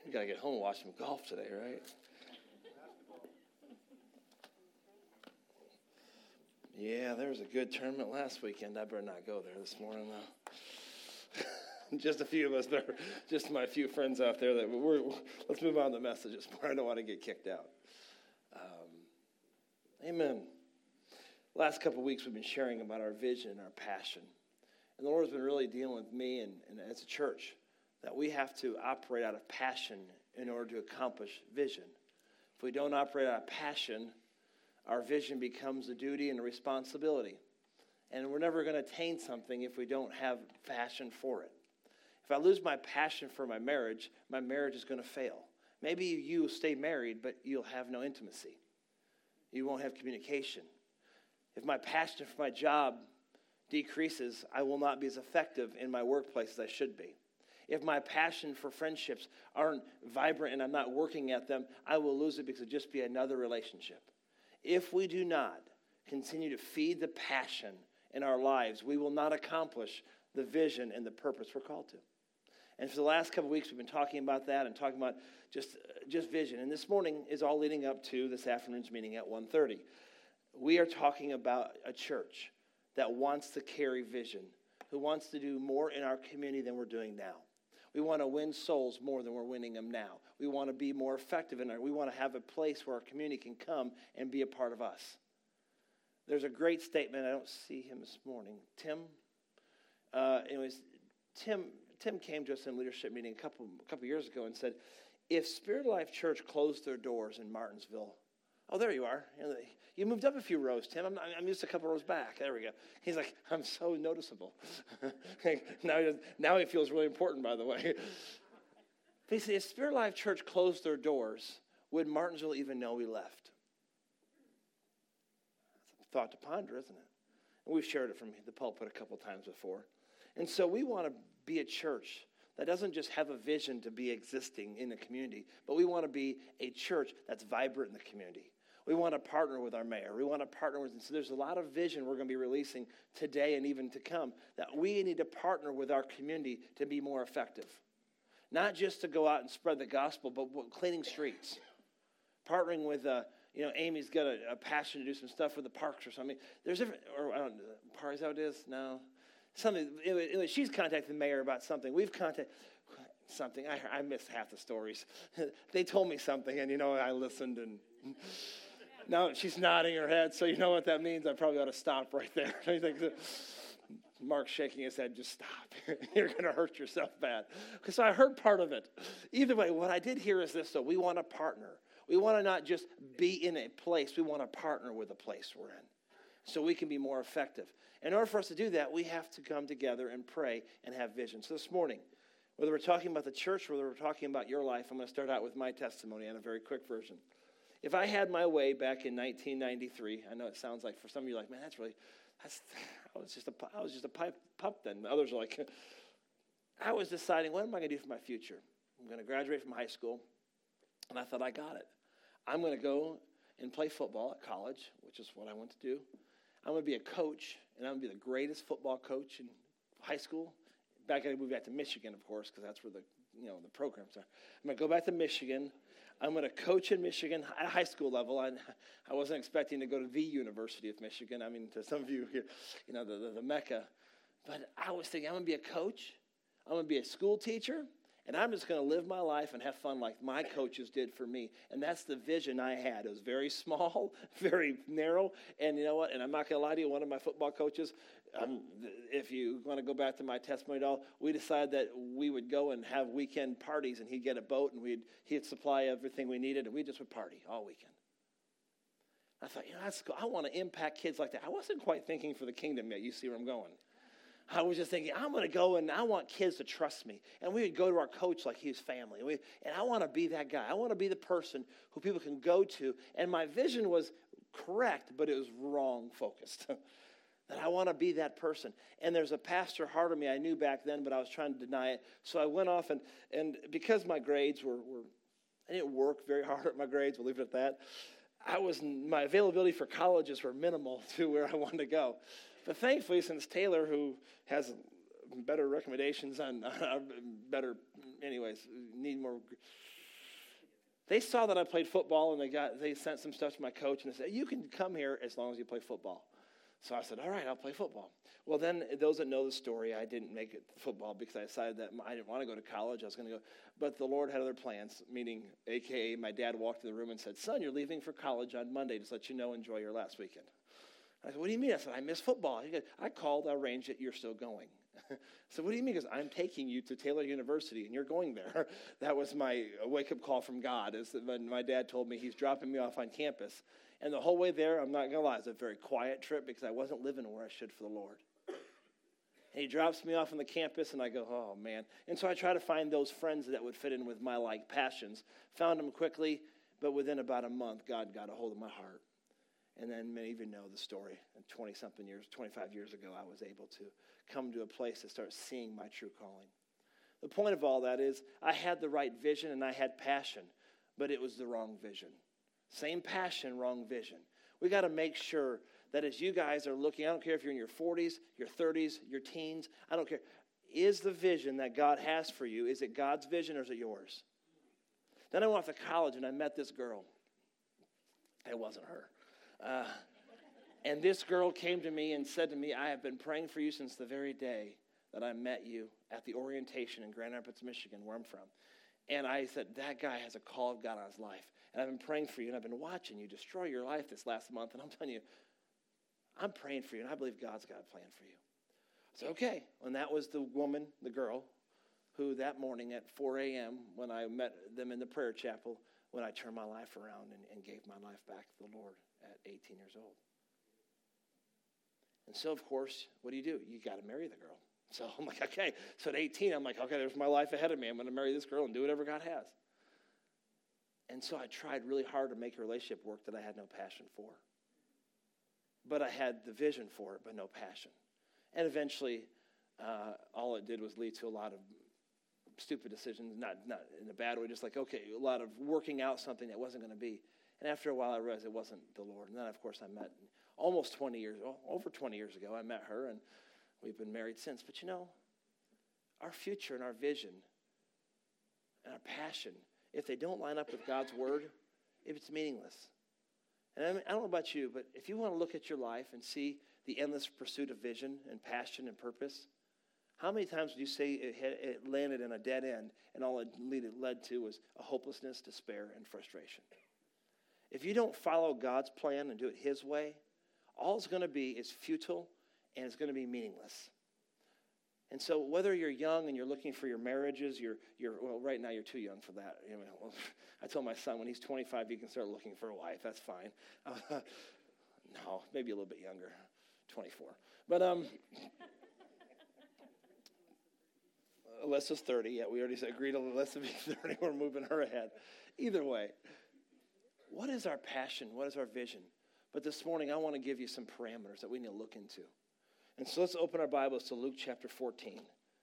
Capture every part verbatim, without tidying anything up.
You got to get home and watch some golf today, right? Yeah, there was a good tournament last weekend. I better not go there this morning, though. Just a few of us there, just my few friends out there. That we're, let's move on to the message this morning. I don't want to get kicked out. Um, amen. Last couple of weeks, we've been sharing about our vision and our passion. And the Lord has been really dealing with me and, and as a church that we have to operate out of passion in order to accomplish vision. If we don't operate out of passion, our vision becomes a duty and a responsibility. And we're never going to attain something if we don't have passion for it. If I lose my passion for my marriage, my marriage is going to fail. Maybe you stay married, but you'll have no intimacy. You won't have communication. If my passion for my job decreases, I will not be as effective in my workplace as I should be. If my passion for friendships aren't vibrant and I'm not working at them, I will lose it because it'll just be another relationship. If we do not continue to feed the passion in our lives, we will not accomplish the vision and the purpose we're called to. And for the last couple of weeks, we've been talking about that and talking about just, just vision. And this morning is all leading up to this afternoon's meeting at one thirty. We are talking about a church that wants to carry vision, who wants to do more in our community than we're doing now. We want to win souls more than we're winning them now. We want to be more effective in our, we want to have a place where our community can come and be a part of us. There's a great statement. I don't see him this morning. Tim, uh, anyways, Tim, Tim came to us in a leadership meeting a couple, a couple years ago and said, if Spirit of Life Church closed their doors in Martinsville, oh, there you are. You moved up a few rows, Tim. I'm, I'm just a couple rows back. There we go. He's like, I'm so noticeable. now, he now he feels really important, by the way. But he said, if Spirit Life Church closed their doors, would Martinsville even know we left? That's a thought to ponder, isn't it? And we've shared it from the pulpit a couple times before. And so we want to be a church that doesn't just have a vision to be existing in the community, but we want to be a church that's vibrant in the community. We want to partner with our mayor. We want to partner with, and so there's a lot of vision we're going to be releasing today and even to come that we need to partner with our community to be more effective. Not just to go out and spread the gospel, but cleaning streets. Partnering with, uh, you know, Amy's got a, a passion to do some stuff with the parks or something. There's different, or I don't know, park, is that what it is? No. Something, anyway, anyway, she's contacted the mayor about something. We've contacted something. I, I missed half the stories. They told me something, and, you know, I listened, and now she's nodding her head, so you know what that means. I probably ought to stop right there. Mark's shaking his head, just stop. You're going to hurt yourself bad. Okay, so I heard part of it. Either way, what I did hear is this, though. We want to partner. We want to not just be in a place. We want to partner with the place we're in so we can be more effective. In order for us to do that, we have to come together and pray and have vision. So this morning, whether we're talking about the church, whether we're talking about your life, I'm going to start out with my testimony in a very quick version. If I had my way back in nineteen ninety-three, I know it sounds like for some of you like, man, that's really, that's, I was just a, I was just a pipe, pup then. Others are like, I was deciding, what am I going to do for my future? I'm going to graduate from high school, and I thought I got it. I'm going to go and play football at college, which is what I want to do. I'm going to be a coach, and I'm going to be the greatest football coach in high school. Back I moved back to Michigan, of course, because that's where the you know the programs are. I'm going to go back to Michigan. I'm going to coach in Michigan at high school level. I, I wasn't expecting to go to the University of Michigan. I mean, to some of you here, you know, the, the, the Mecca. But I was thinking, I'm going to be a coach. I'm going to be a school teacher. And I'm just going to live my life and have fun like my coaches did for me. And that's the vision I had. It was very small, very narrow. And you know what? And I'm not going to lie to you, one of my football coaches, um, if you want to go back to my testimony at all, we decided that we would go and have weekend parties, and he'd get a boat, and we'd he'd supply everything we needed, and we just would party all weekend. I thought, you know, that's cool. I want to impact kids like that. I wasn't quite thinking for the kingdom yet. You see where I'm going. I was just thinking, I'm going to go and I want kids to trust me. And we would go to our coach like he was family. We, and I want to be that guy. I want to be the person who people can go to. And my vision was correct, but it was wrong focused. That I want to be that person. And there's a pastor heart of me I knew back then, but I was trying to deny it. So I went off, and, and because my grades were, were, I didn't work very hard at my grades, we'll leave it at that. I was, my availability for colleges were minimal to where I wanted to go. But thankfully, since Taylor, who has better recommendations on uh, better, anyways, need more, They saw that I played football, and they got they sent some stuff to my coach, and they said, you can come here as long as you play football. So I said, all right, I'll play football. Well, then those that know the story, I didn't make it to football because I decided that I didn't want to go to college. I was going to go. But the Lord had other plans, meaning a k a my dad walked in the room and said, son, you're leaving for college on Monday. Just let you know, enjoy your last weekend. I said, what do you mean? I said, I miss football. He goes, I called, I arranged it, you're still going. So what do you mean? Because I'm taking you to Taylor University and you're going there. That was my wake-up call from God. Is that when my dad told me he's dropping me off on campus. And the whole way there, I'm not going to lie, it was a very quiet trip because I wasn't living where I should for the Lord. And he drops me off on the campus, and I go, oh, man. And so I try to find those friends that would fit in with my like passions. Found them quickly, but within about a month, God got a hold of my heart. And then many of you know the story. And twenty-something years, twenty-five years ago, I was able to come to a place to start seeing my true calling. The point of all that is I had the right vision and I had passion, but it was the wrong vision. Same passion, wrong vision. We got to make sure that as you guys are looking, I don't care if you're in your forties, your thirties, your teens, I don't care. Is the vision that God has for you, is it God's vision or is it yours? Then I went off to college and I met this girl. It wasn't her. Uh, and this girl came to me and said to me, I have been praying for you since the very day that I met you at the orientation in Grand Rapids, Michigan, where I'm from. And I said, that guy has a call of God on his life. And I've been praying for you, and I've been watching you destroy your life this last month. And I'm telling you, I'm praying for you, and I believe God's got a plan for you. I said, okay. And that was the woman, the girl, who that morning at four a.m. when I met them in the prayer chapel, when I turned my life around and, and gave my life back to the Lord at eighteen years old. And so, of course, what do you do? You got to marry the girl. So I'm like, okay. So at eighteen, I'm like, okay, there's my life ahead of me. I'm going to marry this girl and do whatever God has. And so I tried really hard to make a relationship work that I had no passion for. But I had the vision for it, but no passion. And eventually, uh, all it did was lead to a lot of stupid decisions, not not in a bad way, just like, okay, a lot of working out something that wasn't going to be. And after a while, I realized it wasn't the Lord. And then, of course, I met almost twenty years, over twenty years ago, I met her, and we've been married since. But you know, our future and our vision and our passion, if they don't line up with God's word, if it's meaningless. And I, mean, I don't know about you, but if you want to look at your life and see the endless pursuit of vision and passion and purpose, how many times would you say it, had, it landed in a dead end and all it led to was a hopelessness, despair, and frustration? If you don't follow God's plan and do it his way, all it's going to be is futile and it's going to be meaningless. And so whether you're young and you're looking for your marriages, you're, you're well, right now you're too young for that. I, mean, well, I told my son when he's twenty-five, he can start looking for a wife. That's fine. Uh, no, maybe a little bit younger, twenty-four. But um, Alyssa's thirty. Yeah, we already agreed on Alyssa being thirty. We're moving her ahead. Either way, what is our passion? What is our vision? But this morning, I want to give you some parameters that we need to look into. And so let's open our Bibles to Luke chapter fourteen.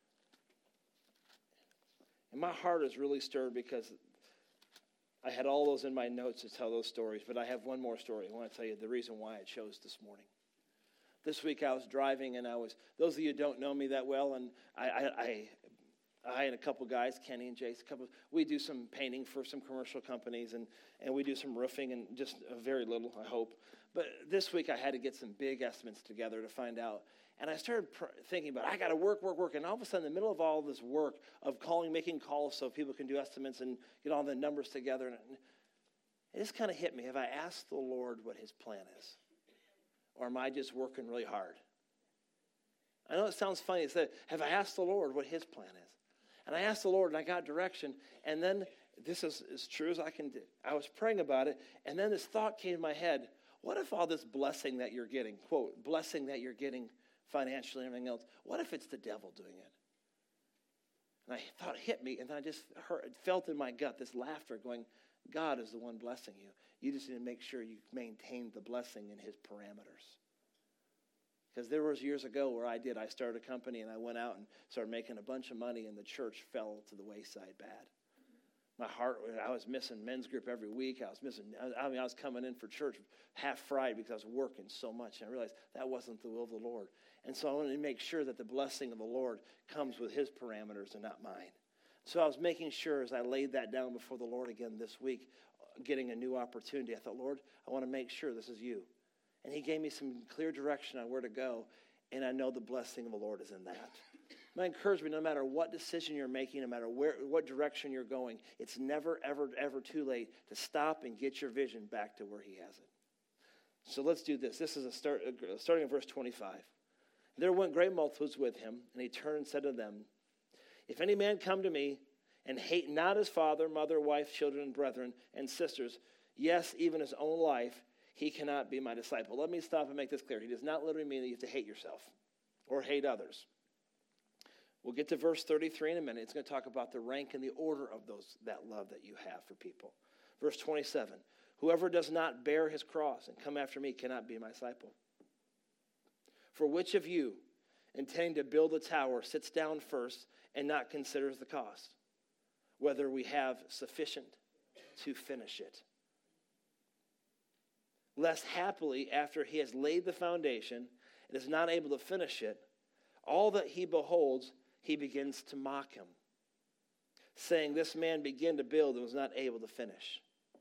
And my heart is really stirred because I had all those in my notes to tell those stories, but I have one more story. I want to tell you the reason why I chose this morning. This week I was driving, and I was, those of you who don't know me that well, and I, I, I, I and a couple guys, Kenny and Jace, a couple, we do some painting for some commercial companies, and, and we do some roofing, and just very little, I hope. But this week I had to get some big estimates together to find out. And I started pr- thinking about, I got to work, work, work. And all of a sudden, in the middle of all this work of calling, making calls so people can do estimates and get all the numbers together, and it just kind of hit me. Have I asked the Lord what his plan is? Or am I just working really hard? I know it sounds funny to say, have I asked the Lord what his plan is? And I asked the Lord, and I got direction. And then, this is as true as I can do. I was praying about it, and then this thought came to my head. What if all this blessing that you're getting, quote, blessing that you're getting financially and everything else, what if it's the devil doing it? And I thought it hit me, and then I just heard, felt in my gut this laughter going, God is the one blessing you. You just need to make sure you maintain the blessing in his parameters. Because there was years ago where I did. I started a company, and I went out and started making a bunch of money, and the church fell to the wayside bad. My heart, I was missing men's group every week. I was missing, I mean, I was coming in for church half fried because I was working so much. And I realized that wasn't the will of the Lord. And so I wanted to make sure that the blessing of the Lord comes with his parameters and not mine. So I was making sure as I laid that down before the Lord again this week, getting a new opportunity, I thought, Lord, I want to make sure this is you. And he gave me some clear direction on where to go, and I know the blessing of the Lord is in that. My encouragement, no matter what decision you're making, no matter where, what direction you're going, it's never, ever, ever too late to stop and get your vision back to where he has it. So let's do this. This is a start, starting in verse twenty-five. There went great multitudes with him, and he turned and said to them, if any man come to me and hate not his father, mother, wife, children, brethren, and sisters, yes, even his own life, he cannot be my disciple. Let me stop and make this clear. He does not literally mean that you have to hate yourself or hate others. We'll get to verse thirty-three in a minute. It's going to talk about the rank and the order of those that love that you have for people. Verse twenty-seven, whoever does not bear his cross and come after me cannot be my disciple. For which of you, intending to build a tower, sits down first and not considers the cost, whether we have sufficient to finish it? Lest happily, after he has laid the foundation and is not able to finish it, all that he beholds, he begins to mock him, saying, this man began to build and was not able to finish.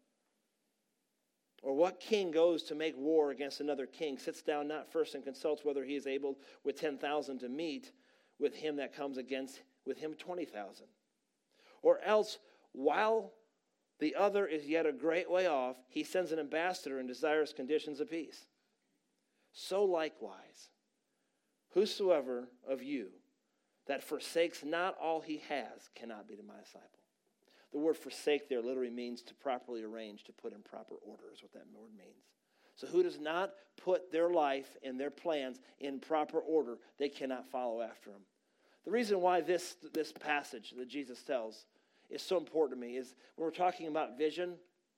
Or what king goes to make war against another king, sits down not first and consults whether he is able with ten thousand to meet with him that comes against with him twenty thousand? Or else, while the other is yet a great way off, he sends an ambassador and desires conditions of peace. So likewise, whosoever of you that forsakes not all he has cannot be my disciple. The word forsake there literally means to properly arrange, to put in proper order is what that word means. So who does not put their life and their plans in proper order, they cannot follow after him. The reason why this, this passage that Jesus tells is so important to me is when we're talking about vision,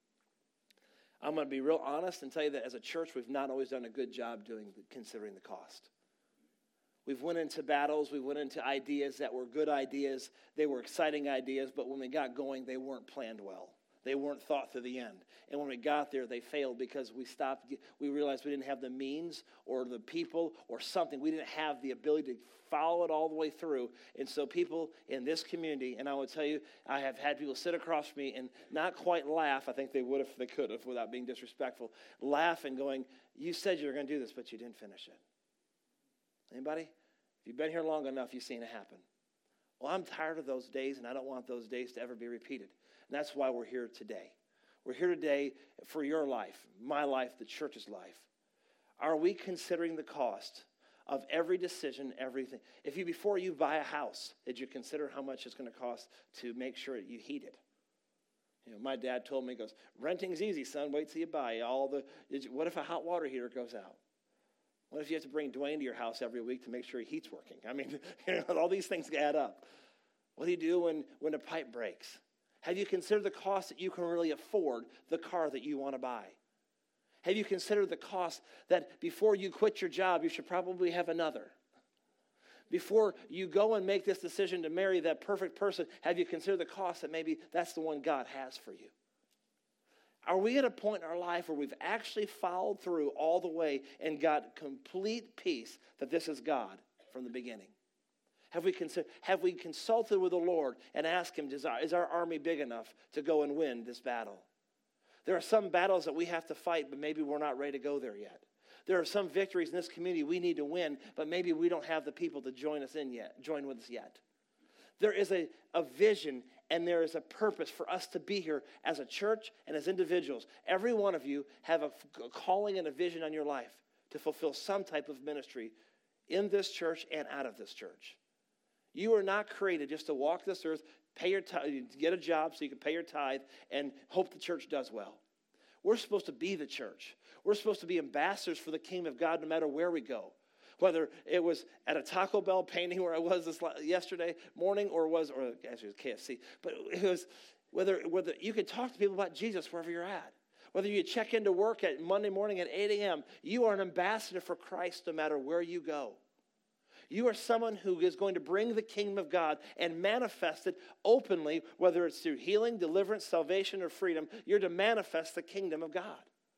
I'm going to be real honest and tell you that as a church, we've not always done a good job doing considering the cost. We've went into battles, we went into ideas that were good ideas, they were exciting ideas, but when we got going, they weren't planned well. They weren't thought to the end. And when we got there, they failed because we stopped, we realized we didn't have the means or the people or something. We didn't have the ability to follow it all the way through. And so people in this community, and I will tell you, I have had people sit across from me and not quite laugh. I think they would if they could have without being disrespectful. Laugh and going, you said you were going to do this, but you didn't finish it. Anybody? If you've been here long enough, you've seen it happen. Well, I'm tired of those days, and I don't want those days to ever be repeated. And that's why we're here today. We're here today for your life, my life, the church's life. Are we considering the cost of every decision, everything? If you, before you buy a house, did you consider how much it's going to cost to make sure you heat it? You know, my dad told me, he goes, renting's easy, son. Wait till you buy all the, did you, what if a hot water heater goes out? What if you have to bring Dwayne to your house every week to make sure your heat's working? I mean, you know, all these things add up. What do you do when, when a pipe breaks? Have you considered the cost that you can really afford the car that you want to buy? Have you considered the cost that before you quit your job, you should probably have another? Before you go and make this decision to marry that perfect person, have you considered the cost that maybe that's the one God has for you? Are we at a point in our life where we've actually followed through all the way and got complete peace that this is God from the beginning? Have we, consider, have we consulted with the Lord and asked him, is our, is our army big enough to go and win this battle? There are some battles that we have to fight, but maybe we're not ready to go there yet. There are some victories in this community we need to win, but maybe we don't have the people to join us in yet, join with us yet. There is a, a vision and there is a purpose for us to be here as a church and as individuals. Every one of you have a, a calling and a vision on your life to fulfill some type of ministry in this church and out of this church. You are not created just to walk this earth, pay your tithe, get a job so you can pay your tithe, and hope the church does well. We're supposed to be the church. We're supposed to be ambassadors for the kingdom of God no matter where we go. Whether it was at a Taco Bell painting where I was this yesterday morning, or was, or actually it was K F C, but it was whether whether you can talk to people about Jesus wherever you're at. Whether you check into work at Monday morning at eight a.m., you are an ambassador for Christ no matter where you go. You are someone who is going to bring the kingdom of God and manifest it openly, whether it's through healing, deliverance, salvation, or freedom. You're to manifest the kingdom of God.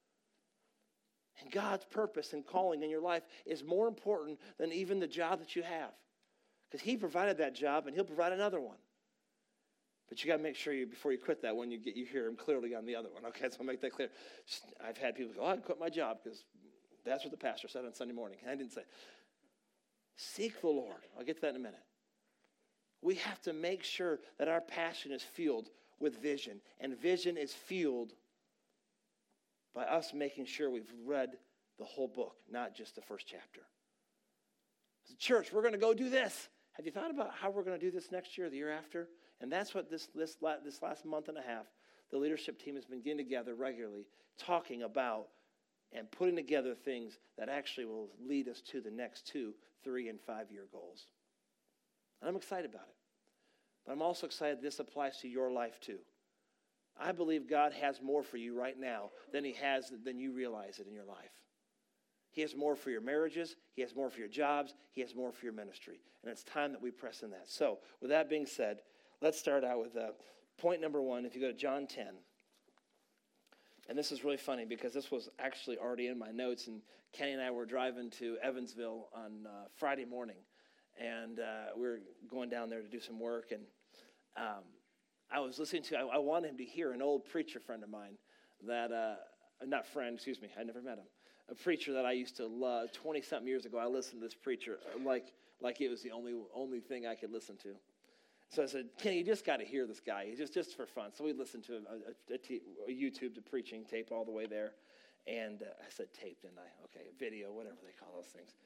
And God's purpose and calling in your life is more important than even the job that you have. Because he provided that job and he'll provide another one. But you got to make sure you, before you quit that one, you get you hear him clearly on the other one. Okay, so I'll make that clear. I've had people go, oh, I quit my job because that's what the pastor said on Sunday morning. And I didn't say, seek the Lord. I'll get to that in a minute. We have to make sure that our passion is fueled with vision. And vision is fueled by us making sure we've read the whole book, not just the first chapter. As a church, we're going to go do this. Have you thought about how we're going to do this next year, the year after? And that's what this, this, this last month and a half, the leadership team has been getting together regularly, talking about and putting together things that actually will lead us to the next two, three, and five-year goals. And I'm excited about it. But I'm also excited this applies to your life too. I believe God has more for you right now than he has than you realize it in your life. He has more for your marriages. He has more for your jobs. He has more for your ministry. And it's time that we press in that. So with that being said, let's start out with uh, point number one. If you go to John ten. And this is really funny because this was actually already in my notes. And Kenny and I were driving to Evansville on uh, Friday morning. And uh, we were going down there to do some work. And um, I was listening to, I, I wanted him to hear an old preacher friend of mine that, uh, not friend, excuse me, I never met him. A preacher that I used to love twenty-something years ago. I listened to this preacher like like it was the only only thing I could listen to. So I said, Kenny, you just got to hear this guy. He's just, just for fun. So we listened to a, a, a, t- a YouTube to preaching tape all the way there. And uh, I said tape, didn't I? Okay, video, whatever they call those things.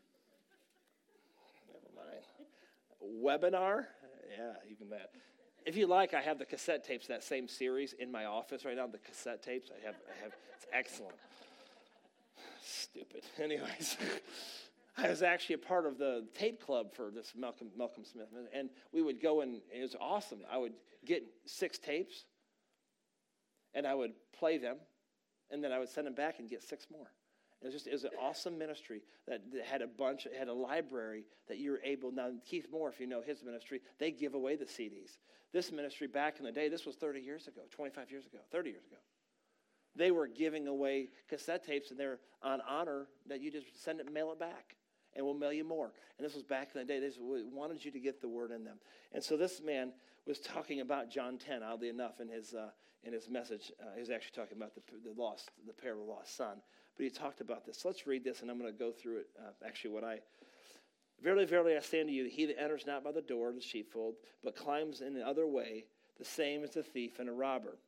Never mind. Webinar? Yeah, even that. If you like, I have the cassette tapes, that same series in my office right now, the cassette tapes. I have, I have it's excellent. Stupid. Anyways, I was actually a part of the tape club for this Malcolm Malcolm Smith, and we would go and it was awesome. I would get six tapes, and I would play them, and then I would send them back and get six more. It was just it was an awesome ministry that had a bunch, it had a library that you were able. Now Keith Moore, if you know his ministry, they give away the C Ds. This ministry back in the day, this was thirty years ago, twenty-five years ago, thirty years ago. They were giving away cassette tapes, and they're on honor that you just send it, mail it back, and we'll mail you more. And this was back in the day. They just wanted you to get the word in them. And so this man was talking about John ten, oddly enough, in his uh, in his message. Uh, he was actually talking about the the lost, the parable of the lost son. But he talked about this. So let's read this, and I'm going to go through it. Uh, actually, what I verily, verily, I say unto you, that he that enters not by the door of the sheepfold, but climbs in the other way, the same is a thief and a robber.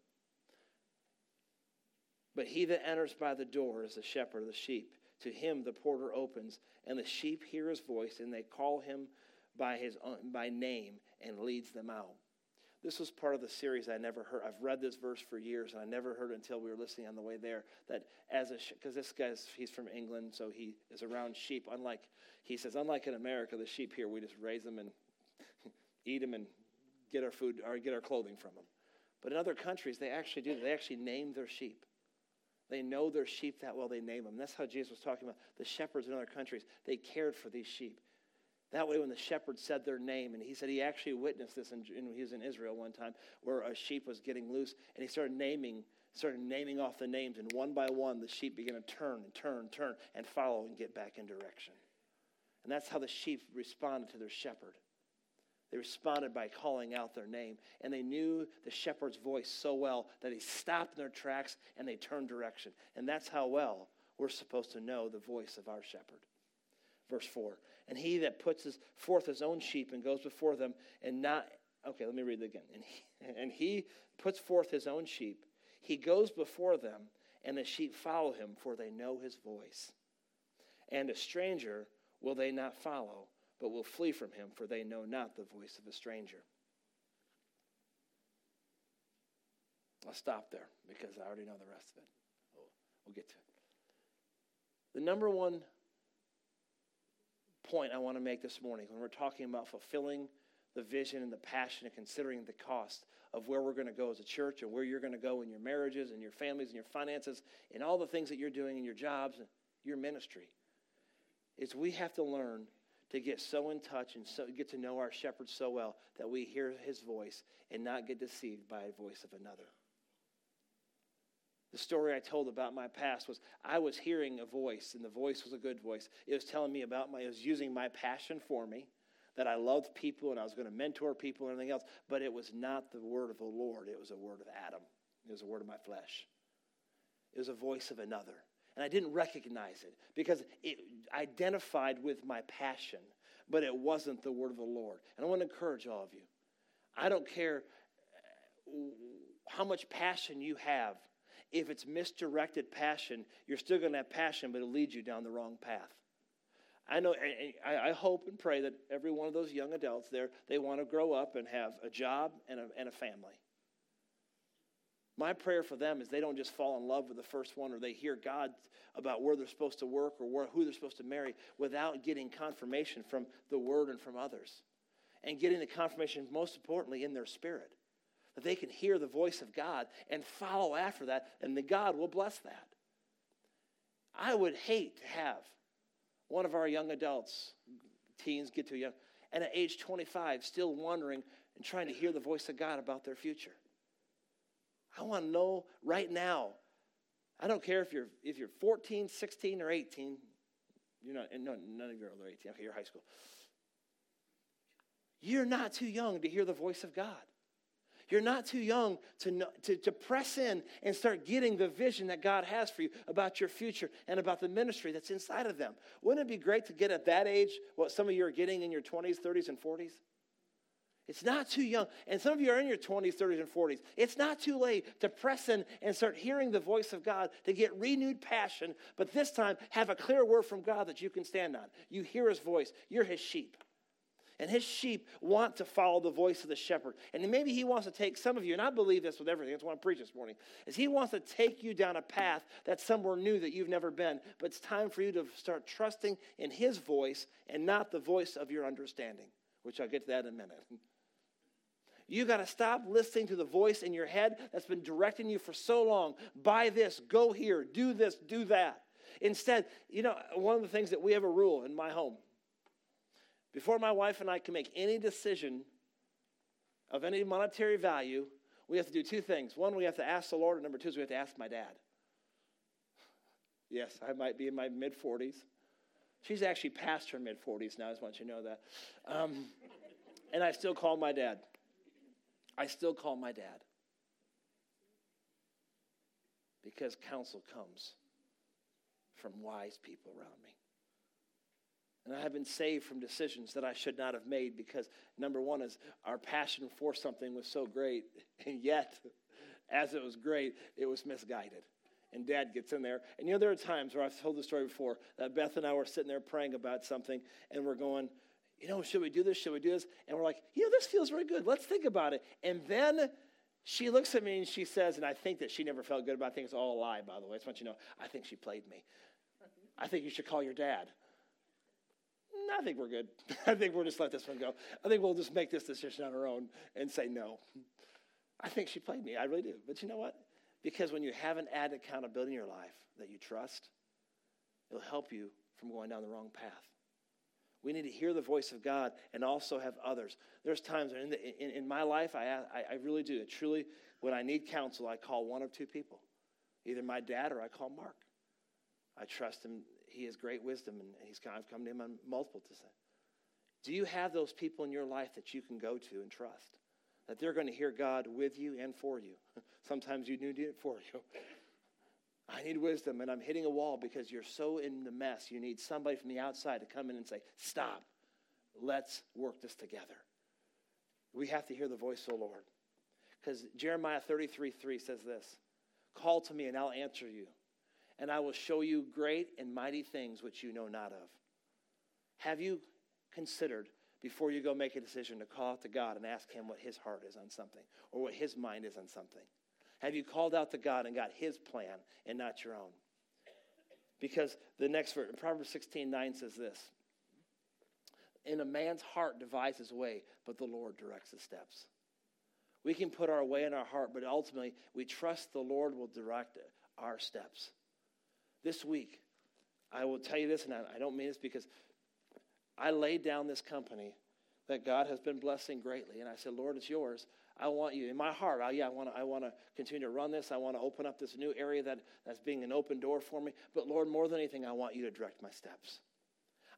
But he that enters by the door is the shepherd of the sheep. To him the porter opens, and the sheep hear his voice, and they call him by his own, by name, and leads them out. This was part of the series I never heard. I've read this verse for years, and I never heard it until we were listening on the way there. That as a because this guy's he's from England, so he is around sheep. Unlike he says, unlike in America, the sheep here we just raise them and eat them and get our food or get our clothing from them. But in other countries, they actually do. They actually name their sheep. They know their sheep that well, they name them. That's how Jesus was talking about the shepherds in other countries. They cared for these sheep. That way, when the shepherd said their name, and he said he actually witnessed this, in, in, he was in Israel one time, where a sheep was getting loose, and he started naming, started naming off the names, and one by one, the sheep began to turn and turn, turn, and follow and get back in direction. And that's how the sheep responded to their shepherd. They responded by calling out their name. And they knew the shepherd's voice so well that he stopped in their tracks and they turned direction. And that's how well we're supposed to know the voice of our shepherd. Verse four. And he that puts his, forth his own sheep and goes before them and not... Okay, let me read it again. And he, and he puts forth his own sheep. He goes before them, and the sheep follow him, for they know his voice. And a stranger will they not follow, but will flee from him, for they know not the voice of a stranger. I'll stop there because I already know the rest of it. We'll, we'll get to it. The number one point I want to make this morning when we're talking about fulfilling the vision and the passion and considering the cost of where we're going to go as a church and where you're going to go in your marriages and your families and your finances and all the things that you're doing in your jobs and your ministry is we have to learn to get so in touch and so get to know our shepherd so well that we hear his voice and not get deceived by a voice of another. The story I told about my past was I was hearing a voice, and the voice was a good voice. It was telling me about my, it was using my passion for me, that I loved people and I was going to mentor people and everything else, but it was not the word of the Lord. It was a word of Adam. It was a word of my flesh. It was a voice of another. And I didn't recognize it because it identified with my passion, but it wasn't the word of the Lord. And I want to encourage all of you. I don't care how much passion you have. If it's misdirected passion, you're still going to have passion, but it'll lead you down the wrong path. I know. I, I hope and pray that every one of those young adults there, they want to grow up and have a job and a, and a family. My prayer for them is they don't just fall in love with the first one, or they hear God about where they're supposed to work or where, who they're supposed to marry without getting confirmation from the Word and from others. And getting the confirmation, most importantly, in their spirit. That they can hear the voice of God and follow after that, and the God will bless that. I would hate to have one of our young adults, teens get too young, and at age twenty-five still wondering and trying to hear the voice of God about their future. I want to know right now. I don't care if you're if you're fourteen, sixteen, or eighteen. You're not, no, none of you are over eighteen. Okay, you're high school. You're not too young to hear the voice of God. You're not too young to, know, to, to press in and start getting the vision that God has for you about your future and about the ministry that's inside of them. Wouldn't it be great to get at that age what some of you are getting in your twenties, thirties, and forties? It's not too young. And some of you are in your twenties, thirties, and forties. It's not too late to press in and start hearing the voice of God, to get renewed passion, but this time have a clear word from God that you can stand on. You hear his voice. You're his sheep. And his sheep want to follow the voice of the shepherd. And maybe he wants to take some of you, and I believe this with everything. That's what I'm preaching this morning, is he wants to take you down a path that's somewhere new that you've never been. But it's time for you to start trusting in his voice and not the voice of your understanding, which I'll get to that in a minute. You got to stop listening to the voice in your head that's been directing you for so long. Buy this, go here, do this, do that. Instead, you know, one of the things that we have a rule in my home. Before my wife and I can make any decision of any monetary value, we have to do two things. One, we have to ask the Lord, and number two is we have to ask my dad. Yes, I might be in my mid-forties. She's actually past her mid-forties now, I just want you to know that. Um, and I still call my dad. I still call my dad. Because counsel comes from wise people around me. And I have been saved from decisions that I should not have made because, number one, is our passion for something was so great, and yet, as it was great, it was misguided. And Dad gets in there. And you know, there are times where I've told the story before that Beth and I were sitting there praying about something, and we're going, you know, should we do this? Should we do this? And we're like, you know, this feels very good. Let's think about it. And then she looks at me and she says, and I think that she never felt good about it. I think it's all a lie, by the way. I just want you to know, I think she played me. I think you should call your dad. I think we're good. I think we'll just let this one go. I think we'll just make this decision on our own and say no. I think she played me. I really do. But you know what? Because when you have an added accountability in your life that you trust, it'll help you from going down the wrong path. We need to hear the voice of God and also have others. There's times in, the, in, in my life, I, I, I really do. Truly, when I need counsel, I call one of two people. Either my dad or I call Mark. I trust him. He has great wisdom, and he's I've come to him on multiple to say. Do you have those people in your life that you can go to and trust? That they're going to hear God with you and for you. Sometimes you need it for you. I need wisdom, and I'm hitting a wall because you're so in the mess. You need somebody from the outside to come in and say, stop. Let's work this together. We have to hear the voice of the Lord. Because Jeremiah thirty-three three says this, call to me and I'll answer you, and I will show you great and mighty things which you know not of. Have you considered, before you go make a decision, to call out to God and ask him what his heart is on something or what his mind is on something? Have you called out to God and got his plan and not your own? Because the next verse, Proverbs sixteen nine says this, in a man's heart divides his way, but the Lord directs his steps. We can put our way in our heart, but ultimately we trust the Lord will direct our steps. This week, I will tell you this, and I don't mean this because I laid down this company that God has been blessing greatly, and I said, Lord, it's yours. I want you in my heart. I, yeah, I want to. I want to continue to run this. I want to open up this new area that, that's being an open door for me. But Lord, more than anything, I want you to direct my steps.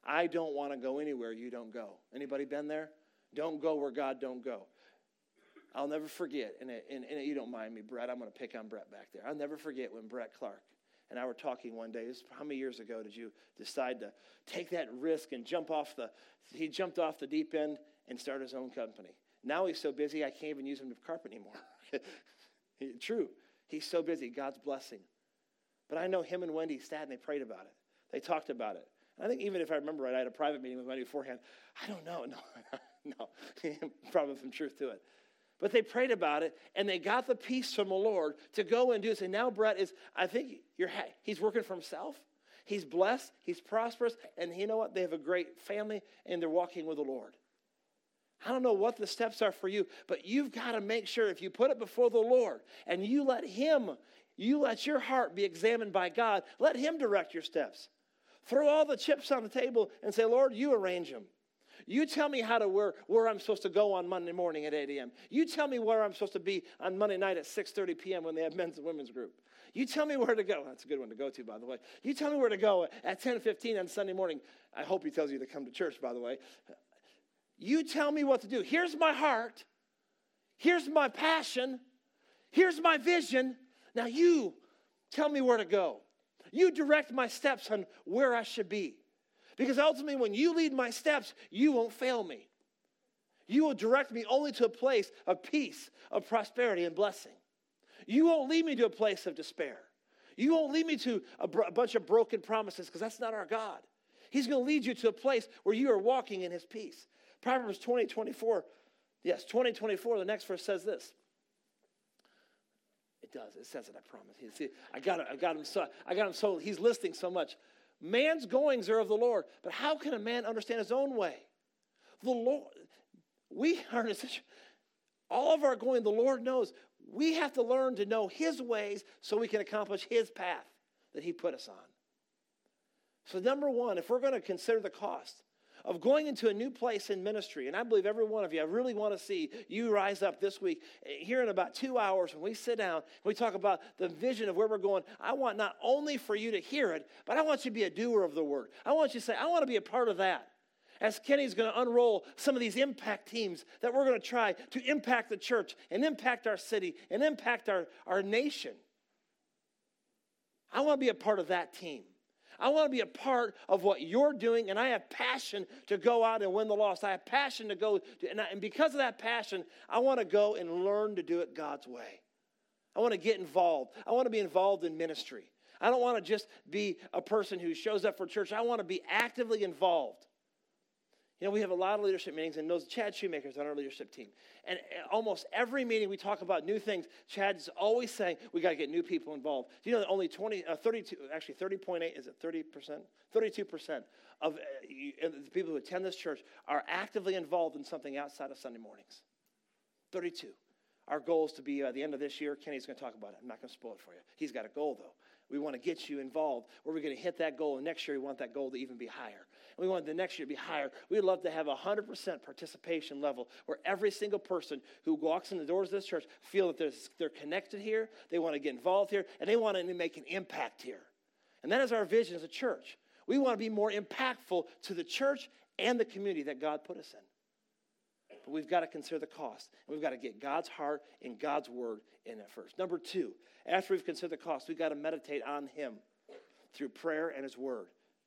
I don't want to go anywhere you don't go. Anybody been there? Don't go where God don't go. I'll never forget, and, it, and, and you don't mind me, Brett. I'm going to pick on Brett back there. I'll never forget when Brett Clark and I were talking one day. This, how many years ago did you decide to take that risk and jump off the, he jumped off the deep end and start his own company. Now he's so busy, I can't even use him to carpet anymore. True. He's so busy. God's blessing. But I know him and Wendy sat and they prayed about it. They talked about it. And I think even if I remember right, I had a private meeting with Wendy beforehand. I don't know. No, no. Probably some truth to it. But they prayed about it, and they got the peace from the Lord to go and do this. And now Brett is, I think you're, he's working for himself. He's blessed. He's prosperous. And you know what? They have a great family, and they're walking with the Lord. I don't know what the steps are for you, but you've got to make sure if you put it before the Lord and you let him, you let your heart be examined by God, let him direct your steps. Throw all the chips on the table and say, Lord, you arrange them. You tell me how to where, where I'm supposed to go on Monday morning at eight a.m. You tell me where I'm supposed to be on Monday night at six thirty p.m. when they have men's and women's group. You tell me where to go. That's a good one to go to, by the way. You tell me where to go at ten fifteen on Sunday morning. I hope he tells you to come to church, by the way. You tell me what to do. Here's my heart. Here's my passion. Here's my vision. Now you tell me where to go. You direct my steps on where I should be. Because ultimately, when you lead my steps, you won't fail me. You will direct me only to a place of peace, of prosperity, and blessing. You won't lead me to a place of despair. You won't lead me to a, br- a bunch of broken promises, because that's not our God. He's going to lead you to a place where you are walking in his peace. Proverbs twenty, twenty-four, yes, twenty, twenty-four, the next verse says this. It does. It says it, I promise. See, I got I got him so, I got him so, he's listing so much. Man's goings are of the Lord, but how can a man understand his own way? The Lord, we are in a situation, all of our going, the Lord knows. We have to learn to know his ways so we can accomplish his path that he put us on. So number one, if we're going to consider the cost of going into a new place in ministry, and I believe every one of you, I really want to see you rise up this week. Here in about two hours when we sit down, we talk about the vision of where we're going. I want not only for you to hear it, but I want you to be a doer of the word. I want you to say, I want to be a part of that. As Kenny's going to unroll some of these impact teams that we're going to try to impact the church and impact our city and impact our, our nation. I want to be a part of that team. I want to be a part of what you're doing, and I have passion to go out and win the lost. I have passion to go, to, and, I, and because of that passion, I want to go and learn to do it God's way. I want to get involved. I want to be involved in ministry. I don't want to just be a person who shows up for church. I want to be actively involved. You know, we have a lot of leadership meetings, and those Chad Shoemaker's on our leadership team. And almost every meeting we talk about new things. Chad's always saying we got to get new people involved. Do you know that only twenty, uh, thirty-two, actually thirty point eight, is it thirty percent? thirty-two percent of uh, the people who attend this church are actively involved in something outside of Sunday mornings. thirty-two. Our goal is to be, uh, at the end of this year, Kenny's going to talk about it. I'm not going to spoil it for you. He's got a goal, though. We want to get you involved, where we're going to hit that goal, and next year we want that goal to even be higher. And we want the next year to be higher. We'd love to have a one hundred percent participation level where every single person who walks in the doors of this church feel that there's, they're connected here, they want to get involved here, and they want to make an impact here. And that is our vision as a church. We want to be more impactful to the church and the community that God put us in. But we've got to consider the cost, and we've got to get God's heart and God's word in it first. Number two, after we've considered the cost, we've got to meditate on him through prayer and his word.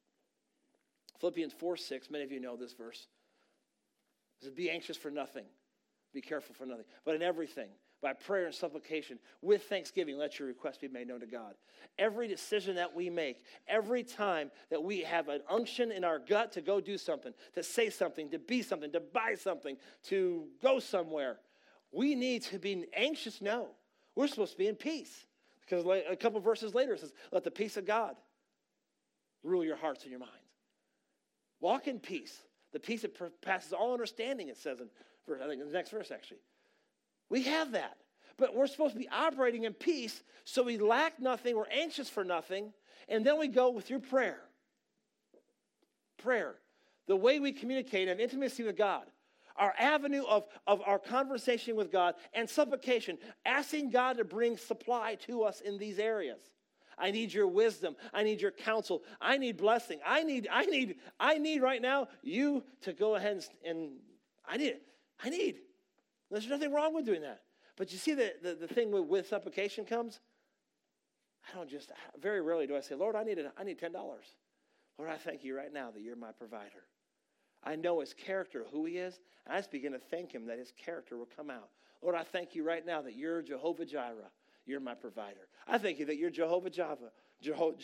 Philippians four six, many of you know this verse. It says, be anxious for nothing. Be careful for nothing. But in everything, by prayer and supplication, with thanksgiving, let your requests be made known to God. Every decision that we make, every time that we have an unction in our gut to go do something, to say something, to be something, to buy something, to go somewhere, we need to be anxious? No. We're supposed to be in peace. Because a couple verses later it says, let the peace of God rule your hearts and your minds. Walk in peace. The peace that passes all understanding, it says in, I think in the next verse actually. We have that. But we're supposed to be operating in peace so we lack nothing, we're anxious for nothing, and then we go through prayer. Prayer. The way we communicate and intimacy with God. Our avenue of, of our conversation with God and supplication. Asking God to bring supply to us in these areas. I need your wisdom. I need your counsel. I need blessing. I need, I need, I need right now you to go ahead and, and I need it. I need. There's nothing wrong with doing that. But you see the, the, the thing with, with supplication comes, I don't just, very rarely do I say, Lord, I need, a, I need ten dollars. Lord, I thank you right now that you're my provider. I know his character, who he is, and I just begin to thank him that his character will come out. Lord, I thank you right now that you're Jehovah Jireh. You're my provider. I thank you that you're Jehovah Jireh. Jehovah,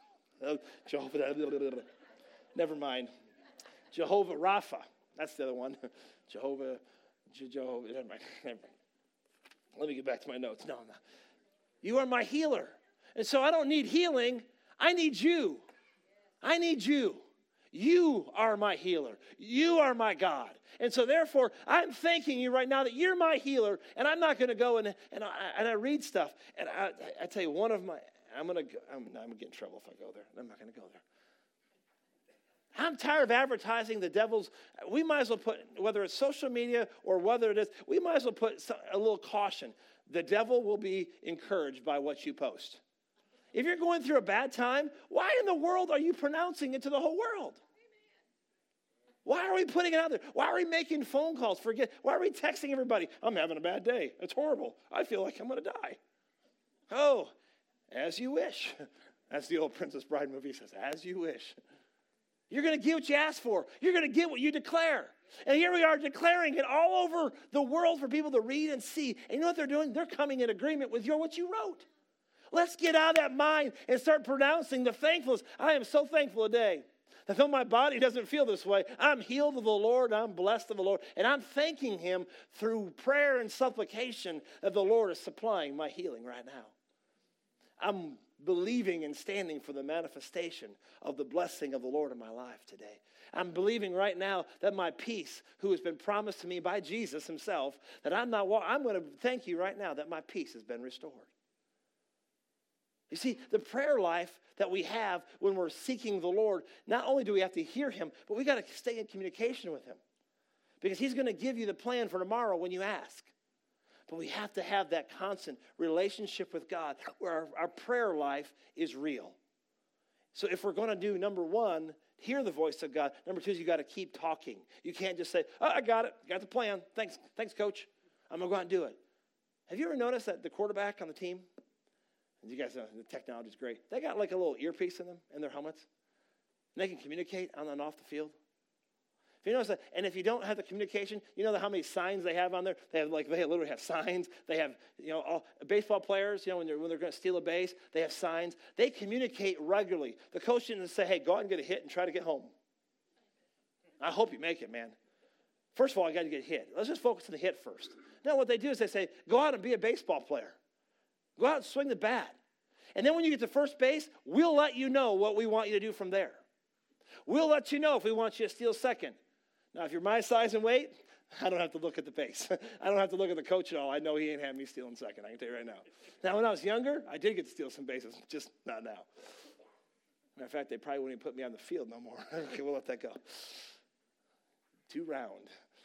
Jehovah, never mind. Jehovah Rapha. That's the other one. Jehovah, Jehovah, never mind. Never mind. Let me get back to my notes. No, no. You are my healer. And so I don't need healing. I need you. I need you. You are my healer. You are my God. And so therefore, I'm thanking you right now that you're my healer. And I'm not going to go and, and, I, and I read stuff. And I, I tell you, one of my, I'm going to I'm, I'm going to get in trouble if I go there. I'm not going to go there. I'm tired of advertising the devil's. We might as well put, whether it's social media or whether it is, we might as well put some, a little caution. The devil will be encouraged by what you post. If you're going through a bad time, why in the world are you pronouncing it to the whole world? Why are we putting it out there? Why are we making phone calls? Forget. Why are we texting everybody? I'm having a bad day. It's horrible. I feel like I'm going to die. Oh, as you wish. That's the old Princess Bride movie says, as you wish. You're going to get what you ask for. You're going to get what you declare. And here we are declaring it all over the world for people to read and see. And you know what they're doing? They're coming in agreement with your what you wrote. Let's get out of that mind and start pronouncing the thankfulness. I am so thankful today that though my body doesn't feel this way, I'm healed of the Lord, I'm blessed of the Lord, and I'm thanking him through prayer and supplication that the Lord is supplying my healing right now. I'm believing and standing for the manifestation of the blessing of the Lord in my life today. I'm believing right now that my peace, who has been promised to me by Jesus himself, that I'm not, I'm going to thank you right now that my peace has been restored. You see, the prayer life that we have when we're seeking the Lord, not only do we have to hear him, but we got to stay in communication with him. Because he's going to give you the plan for tomorrow when you ask. But we have to have that constant relationship with God where our, our prayer life is real. So if we're going to do, number one, hear the voice of God. Number two is you got to keep talking. You can't just say, oh, I got it. Got the plan. Thanks, thanks, coach. I'm going to go out and do it. Have you ever noticed that the quarterback on the team, you guys know the technology is great. They got like a little earpiece in them, in their helmets. And they can communicate on and off the field. If you notice that, and if you don't have the communication, you know how many signs they have on there? They have like they literally have signs. They have, you know, all baseball players, you know, when they're when they're going to steal a base, they have signs. They communicate regularly. The coach didn't say, hey, go out and get a hit and try to get home. I hope you make it, man. First of all, I got to get hit. Let's just focus on the hit first. Now what they do is they say, go out and be a baseball player. Go out and swing the bat. And then when you get to first base, we'll let you know what we want you to do from there. We'll let you know if we want you to steal second. Now, if you're my size and weight, I don't have to look at the base. I don't have to look at the coach at all. I know he ain't had me stealing second. I can tell you right now. Now, when I was younger, I did get to steal some bases, just not now. Matter of fact, they probably wouldn't even put me on the field no more. Okay, we'll let that go. Two round.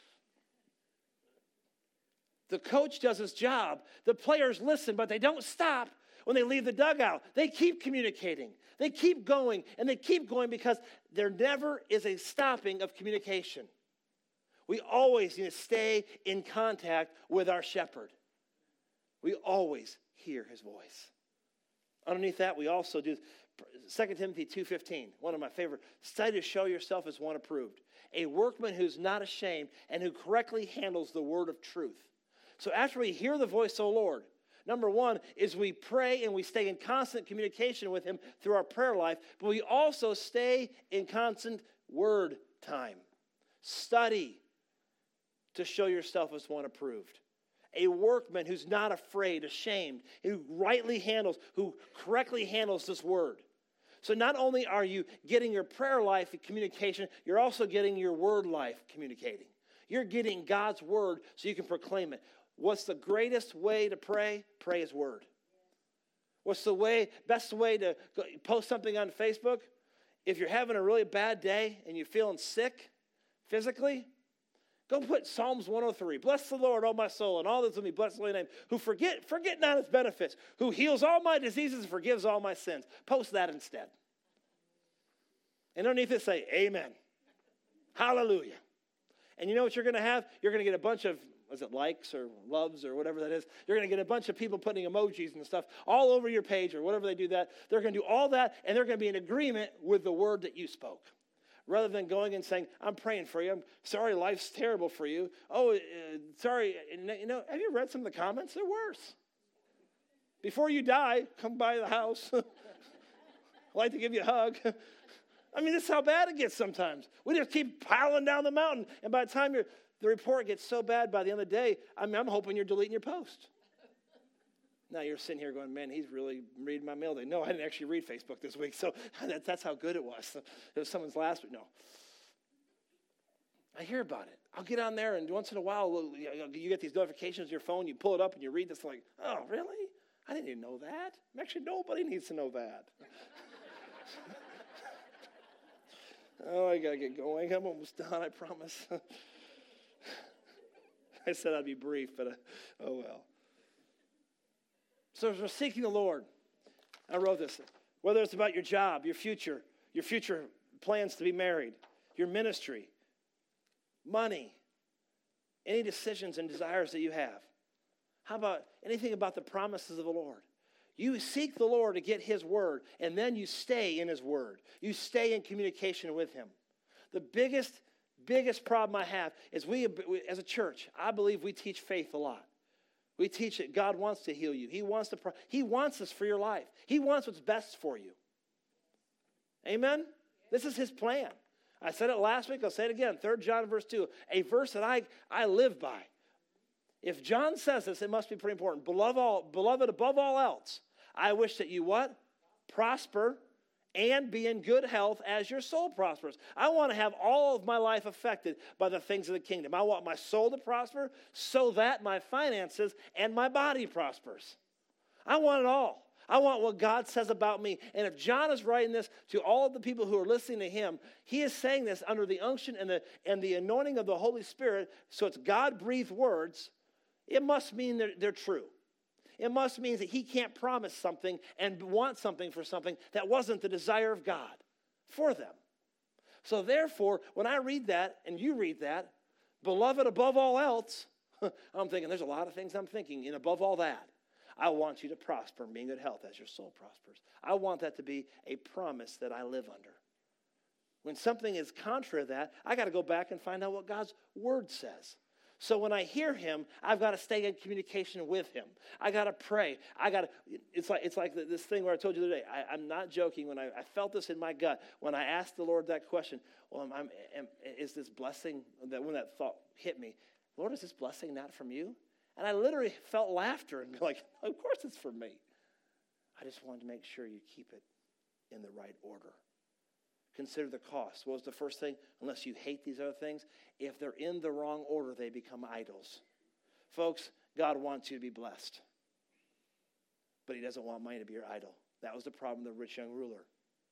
The coach does his job. The players listen, but they don't stop when they leave the dugout. They keep communicating. They keep going, and they keep going because there never is a stopping of communication. We always need to stay in contact with our shepherd. We always hear his voice. Underneath that, we also do Second Timothy two fifteen, one of my favorite. Study to show yourself as one approved, a workman who's not ashamed and who correctly handles the word of truth. So after we hear the voice of the Lord, number one is we pray and we stay in constant communication with him through our prayer life, but we also stay in constant word time. Study to show yourself as one approved. A workman who's not afraid, ashamed, who rightly handles, who correctly handles this word. So not only are you getting your prayer life communication, you're also getting your word life communicating. You're getting God's word so you can proclaim it. What's the greatest way to pray? Pray his word. What's the way, best way to go, post something on Facebook? If you're having a really bad day and you're feeling sick physically, Go put Psalms one oh three. Bless the Lord, O my soul, and all that's in me. Bless the holy name. Who forget, forget not his benefits. Who heals all my diseases and forgives all my sins. Post that instead. And underneath it say, amen. Hallelujah. And you know what you're going to have? You're going to get a bunch of, is it likes or loves or whatever that is? You're going to get a bunch of people putting emojis and stuff all over your page or whatever they do that. They're going to do all that, and they're going to be in agreement with the word that you spoke. Rather than going and saying, I'm praying for you. I'm sorry life's terrible for you. Oh, uh, sorry. You know, have you read some of the comments? They're worse. Before you die, come by the house. I'd like to give you a hug. I mean, this is how bad it gets sometimes. We just keep piling down the mountain. And by the time you're, the report gets so bad by the end of the day, I mean, I'm hoping you're deleting your post. Now you're sitting here going, man, he's really reading my mail day. No, I didn't actually read Facebook this week, so that, that's how good it was. It was someone's last week. No. I hear about it. I'll get on there, and once in a while, you get these notifications on your phone. You pull it up, and you read this like, oh, really? I didn't even know that. Actually, nobody needs to know that. Oh, I got to get going. I'm almost done, I promise. I said I'd be brief, but uh, oh well. So as we're seeking the Lord, I wrote this, whether it's about your job, your future, your future plans to be married, your ministry, money, any decisions and desires that you have. How about anything about the promises of the Lord? You seek the Lord to get his word, and then you stay in his word. You stay in communication with him. The biggest, biggest problem I have is we, as a church, I believe we teach faith a lot. We teach that God wants to heal you. He wants to. He wants this for your life. He wants what's best for you. Amen? This is his plan. I said it last week. I'll say it again. Third John verse two, a verse that I, I live by. If John says this, it must be pretty important. Beloved, all, beloved above all else, I wish that you what? Prosper and be in good health as your soul prospers. I want to have all of my life affected by the things of the kingdom. I want my soul to prosper so that my finances and my body prospers. I want it all. I want what God says about me. And if John is writing this to all of the people who are listening to him, he is saying this under the unction and the, and the anointing of the Holy Spirit, so it's God-breathed words. It must mean they're, they're true. It must mean that he can't promise something and want something for something that wasn't the desire of God for them. So therefore, when I read that and you read that, beloved above all else, I'm thinking there's a lot of things I'm thinking, and above all that, I want you to prosper and be in good health as your soul prospers. I want that to be a promise that I live under. When something is contrary to that, I got to go back and find out what God's word says. So when I hear him, I've got to stay in communication with him. I got to pray. I got to. It's like it's like this thing where I told you the other day. I, I'm not joking. When I, I felt this in my gut when I asked the Lord that question. Well, I'm, I'm, am, is this blessing that when that thought hit me? Lord, is this blessing not from you? And I literally felt laughter and be like, of course it's from me. I just wanted to make sure you keep it in the right order. Consider the cost. What was the first thing? Unless you hate these other things, if they're in the wrong order, they become idols. Folks, God wants you to be blessed. But he doesn't want money to be your idol. That was the problem of the rich young ruler.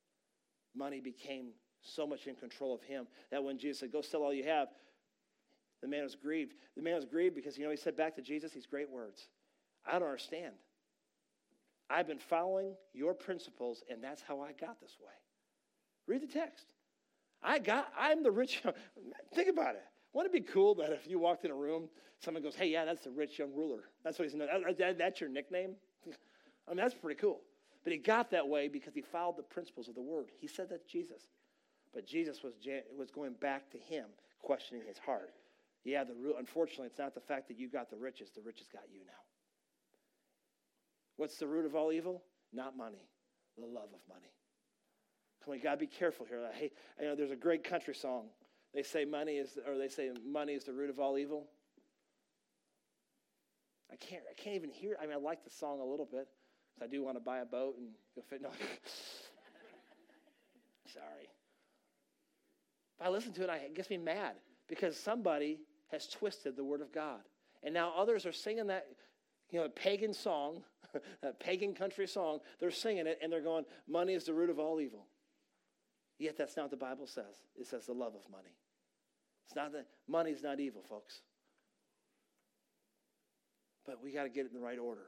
Money became so much in control of him that when Jesus said, go sell all you have, the man was grieved. The man was grieved because, you know, he said back to Jesus these great words. I don't understand. I've been following your principles, and that's how I got this way. Read the text. I got, I'm the rich young, think about it. Wouldn't it be cool that if you walked in a room, someone goes, hey, yeah, that's the rich young ruler. That's what he's, that, that, that's your nickname? I mean, that's pretty cool. But he got that way because he followed the principles of the word. He said that to Jesus. But Jesus was, was going back to him, questioning his heart. Yeah, the root, unfortunately, it's not the fact that you got the riches. The riches got you now. What's the root of all evil? Not money, the love of money. We got to be careful here. Hey, you know, there's a great country song. They say money is, or they say money is the root of all evil. I can't, I can't even hear. I mean, I like the song a little bit because I do want to buy a boat and go fit. No, sorry. If I listen to it, it gets me mad because somebody has twisted the word of God, and now others are singing that, you know, pagan song, that pagan country song. They're singing it, and they're going, "Money is the root of all evil." Yet that's not what the Bible says. It says the love of money. It's not that money's not evil, folks. But we got to get it in the right order.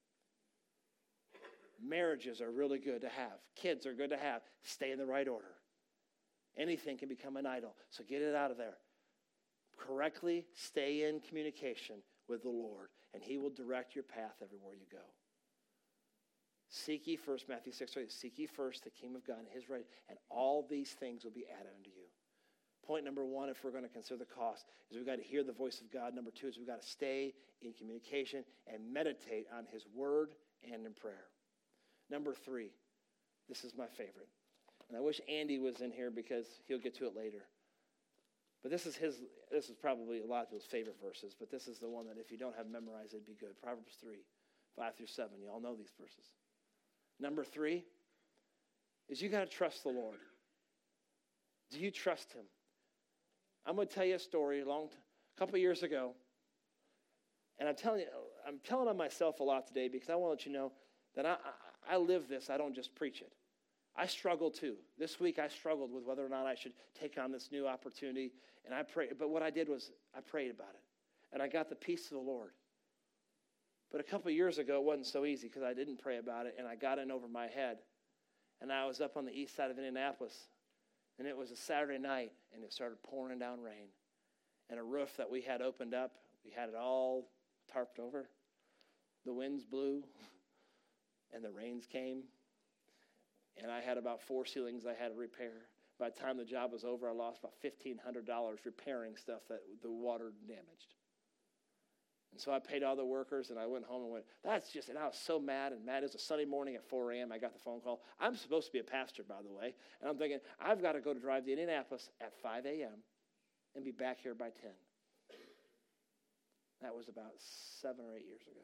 Marriages are really good to have. Kids are good to have. Stay in the right order. Anything can become an idol, so get it out of there. Correctly stay in communication with the Lord, and he will direct your path everywhere you go. Seek ye first, Matthew six, seek ye first the kingdom of God and his right, and all these things will be added unto you. Point number one, if we're going to consider the cost, is we've got to hear the voice of God. Number two is we've got to stay in communication and meditate on his word and in prayer. Number three, this is my favorite. And I wish Andy was in here because he'll get to it later. But this is his. This is probably a lot of people's favorite verses, but this is the one that if you don't have memorized, it'd be good. Proverbs three, five through seven. You all know these verses. Number three is you got to trust the Lord. Do you trust him? I'm going to tell you a story a long, t- a couple of years ago, and I'm telling you, I'm telling on myself a lot today because I want to let you know that I, I, I live this. I don't just preach it. I struggle too. This week I struggled with whether or not I should take on this new opportunity, and I prayed. But what I did was I prayed about it, and I got the peace of the Lord. But a couple of years ago, it wasn't so easy because I didn't pray about it, and I got in over my head, and I was up on the east side of Indianapolis, and it was a Saturday night, and it started pouring down rain, and a roof that we had opened up, we had it all tarped over. The winds blew, and the rains came. And I had about four ceilings I had to repair. By the time the job was over, I lost about fifteen hundred dollars repairing stuff that the water damaged. And so I paid all the workers, and I went home and went, that's just, and I was so mad and mad. It was a Sunday morning at four a.m. I got the phone call. I'm supposed to be a pastor, by the way. And I'm thinking, I've got to go to drive to Indianapolis at five a.m. and be back here by ten. That was about seven or eight years ago.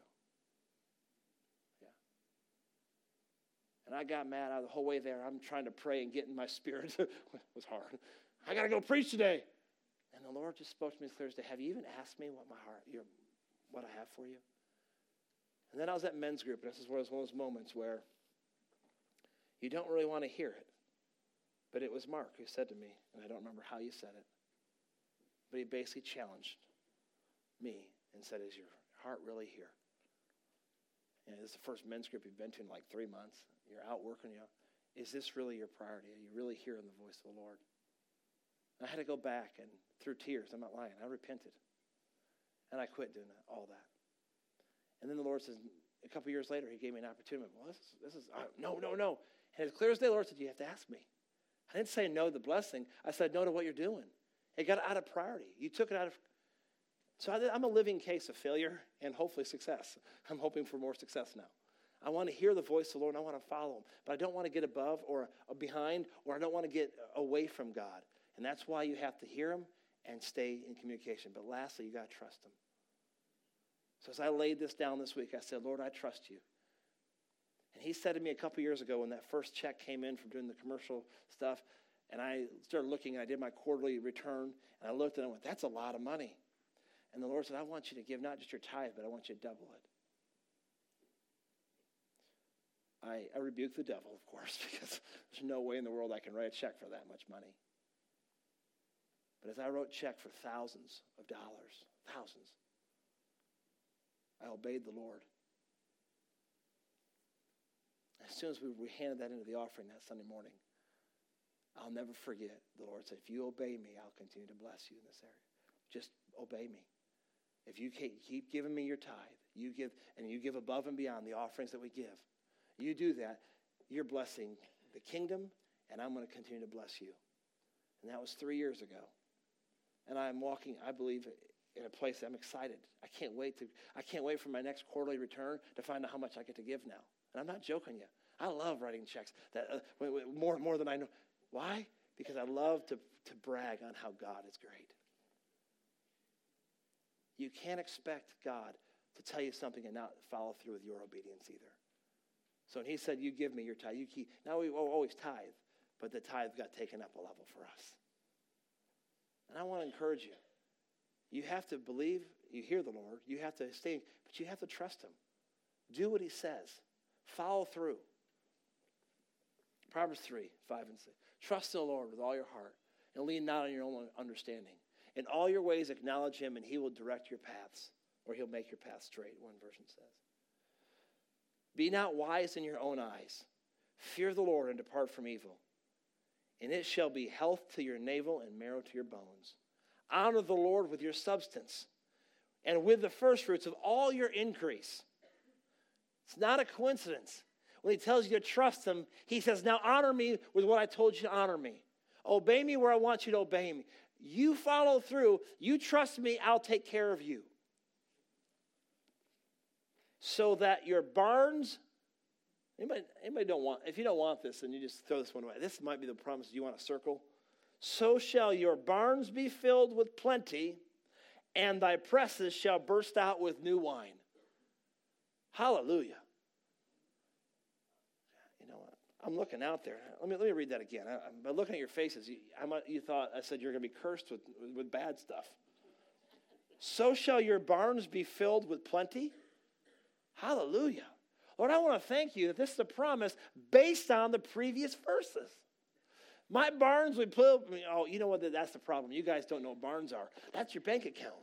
And I got mad out of the whole way there. I'm trying to pray and get in my spirit. It was hard. I got to go preach today. And the Lord just spoke to me Thursday. Have you even asked me what my heart, your, what I have for you? And then I was at men's group. And this is one of those moments where you don't really want to hear it. But it was Mark who said to me, and I don't remember how you said it, but he basically challenged me and said, is your heart really here? And this is the first men's group you've been to in like three months. You're out working. You know, is this really your priority? Are you really hearing the voice of the Lord? And I had to go back and through tears, I'm not lying, I repented. And I quit doing that, all that. And then the Lord says, a couple years later, he gave me an opportunity. Well, this is, this is uh, no, no, no. And as clear as day, the Lord said, you have to ask me. I didn't say no to the blessing. I said no to what you're doing. It got out of priority. You took it out of... So I'm a living case of failure and hopefully success. I'm hoping for more success now. I want to hear the voice of the Lord and I want to follow him. But I don't want to get above or behind, or I don't want to get away from God. And that's why you have to hear him and stay in communication. But lastly, you got to trust him. So as I laid this down this week, I said, Lord, I trust you. And he said to me a couple years ago when that first check came in from doing the commercial stuff, and I started looking and I did my quarterly return, and I looked and I went, that's a lot of money. And the Lord said, I want you to give not just your tithe, but I want you to double it. I, I rebuked the devil, of course, because there's no way in the world I can write a check for that much money. But as I wrote check for thousands of dollars, thousands, I obeyed the Lord. As soon as we, we handed that into the offering that Sunday morning, I'll never forget, the Lord said, if you obey me, I'll continue to bless you in this area. Just obey me. If you keep giving me your tithe, you give, and you give above and beyond the offerings that we give, you do that, you're blessing the kingdom, and I'm going to continue to bless you. And that was three years ago. And I'm walking, I believe, in a place that I'm excited. I can't wait to, I can't wait for my next quarterly return to find out how much I get to give now. And I'm not joking you. I love writing checks that uh, more, more than I know. Why? Because I love to, to brag on how God is great. You can't expect God to tell you something and not follow through with your obedience either. So when he said, you give me your tithe, you keep, now we always tithe, but the tithe got taken up a level for us. And I want to encourage you. You have to believe, you hear the Lord, you have to stay, but you have to trust him. Do what he says. Follow through. Proverbs three, five and six. Trust in the Lord with all your heart and lean not on your own understanding. In all your ways acknowledge him, and he will direct your paths, or he'll make your path straight, one version says. Be not wise in your own eyes. Fear the Lord and depart from evil. And it shall be health to your navel and marrow to your bones. Honor the Lord with your substance and with the firstfruits of all your increase. It's not a coincidence. When he tells you to trust him, he says, now honor me with what I told you to honor me. Obey me where I want you to obey me. You follow through. You trust me, I'll take care of you. So that your barns, anybody, anybody don't want, if you don't want this, then you just throw this one away. This might be the promise you want to circle. So shall your barns be filled with plenty, and thy presses shall burst out with new wine. Hallelujah. You know what? I'm looking out there. Let me, let me read that again. I, I'm by looking at your faces. You, I might, you thought I said you're going to be cursed with, with bad stuff. So shall your barns be filled with plenty. Hallelujah. Lord, I want to thank you that this is a promise based on the previous verses. My barns would put, oh, you know what? That's the problem. You guys don't know what barns are. That's your bank account.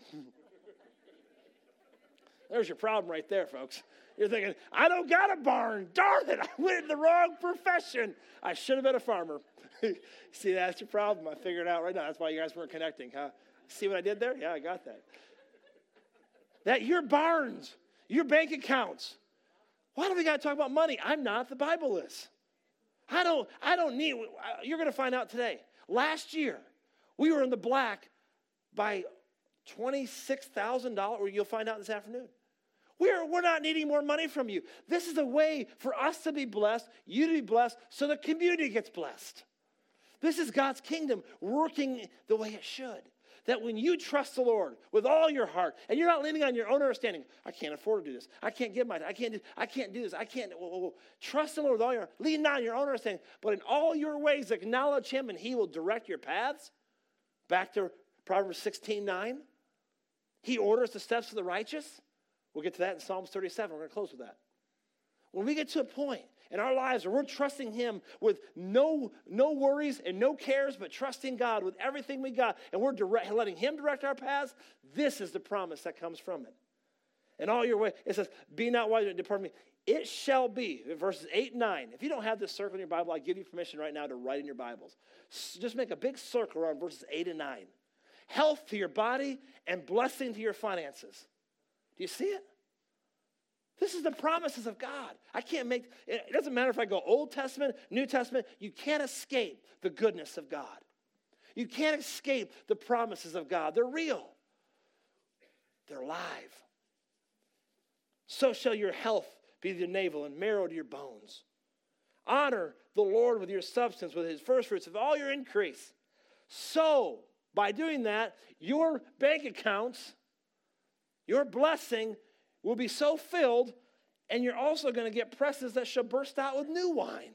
There's your problem right there, folks. You're thinking, I don't got a barn. Darn it, I went in the wrong profession. I should have been a farmer. See, that's your problem. I figured it out right now. That's why you guys weren't connecting, huh? See what I did there? Yeah, I got that. That your barns, your bank accounts. Why do we got to talk about money? I'm not. The Bible is. I don't, I don't need, you're going to find out today. Last year, we were in the black by twenty-six thousand dollars, or you'll find out this afternoon. We're, we're not needing more money from you. This is a way for us to be blessed, you to be blessed, so the community gets blessed. This is God's kingdom working the way it should. That when you trust the Lord with all your heart, and you're not leaning on your own understanding, I can't afford to do this. I can't give my, I can't do, I can't do this. I can't, whoa, whoa, whoa. Trust the Lord with all your heart. Lean not on your own understanding, but in all your ways acknowledge him, and he will direct your paths. Back to Proverbs sixteen nine. He orders the steps of the righteous. We'll get to that in Psalms thirty-seven. We're going to close with that. When we get to a point in our lives where we're trusting him with no, no worries and no cares, but trusting God with everything we got, and we're direct, letting him direct our paths, this is the promise that comes from it. In all your ways, it says, be not wise, depart me. It shall be, verses eight and nine. If you don't have this circle in your Bible, I give you permission right now to write in your Bibles. Just make a big circle around verses eight and nine. Health to your body and blessing to your finances. Do you see it? This is the promises of God. I can't make, it doesn't matter if I go Old Testament, New Testament, you can't escape the goodness of God. You can't escape the promises of God. They're real. They're live. So shall your health be to your navel and marrow to your bones. Honor the Lord with your substance, with his first fruits of all your increase. So, by doing that, your bank accounts, your blessing will be so filled, and you're also going to get presses that shall burst out with new wine.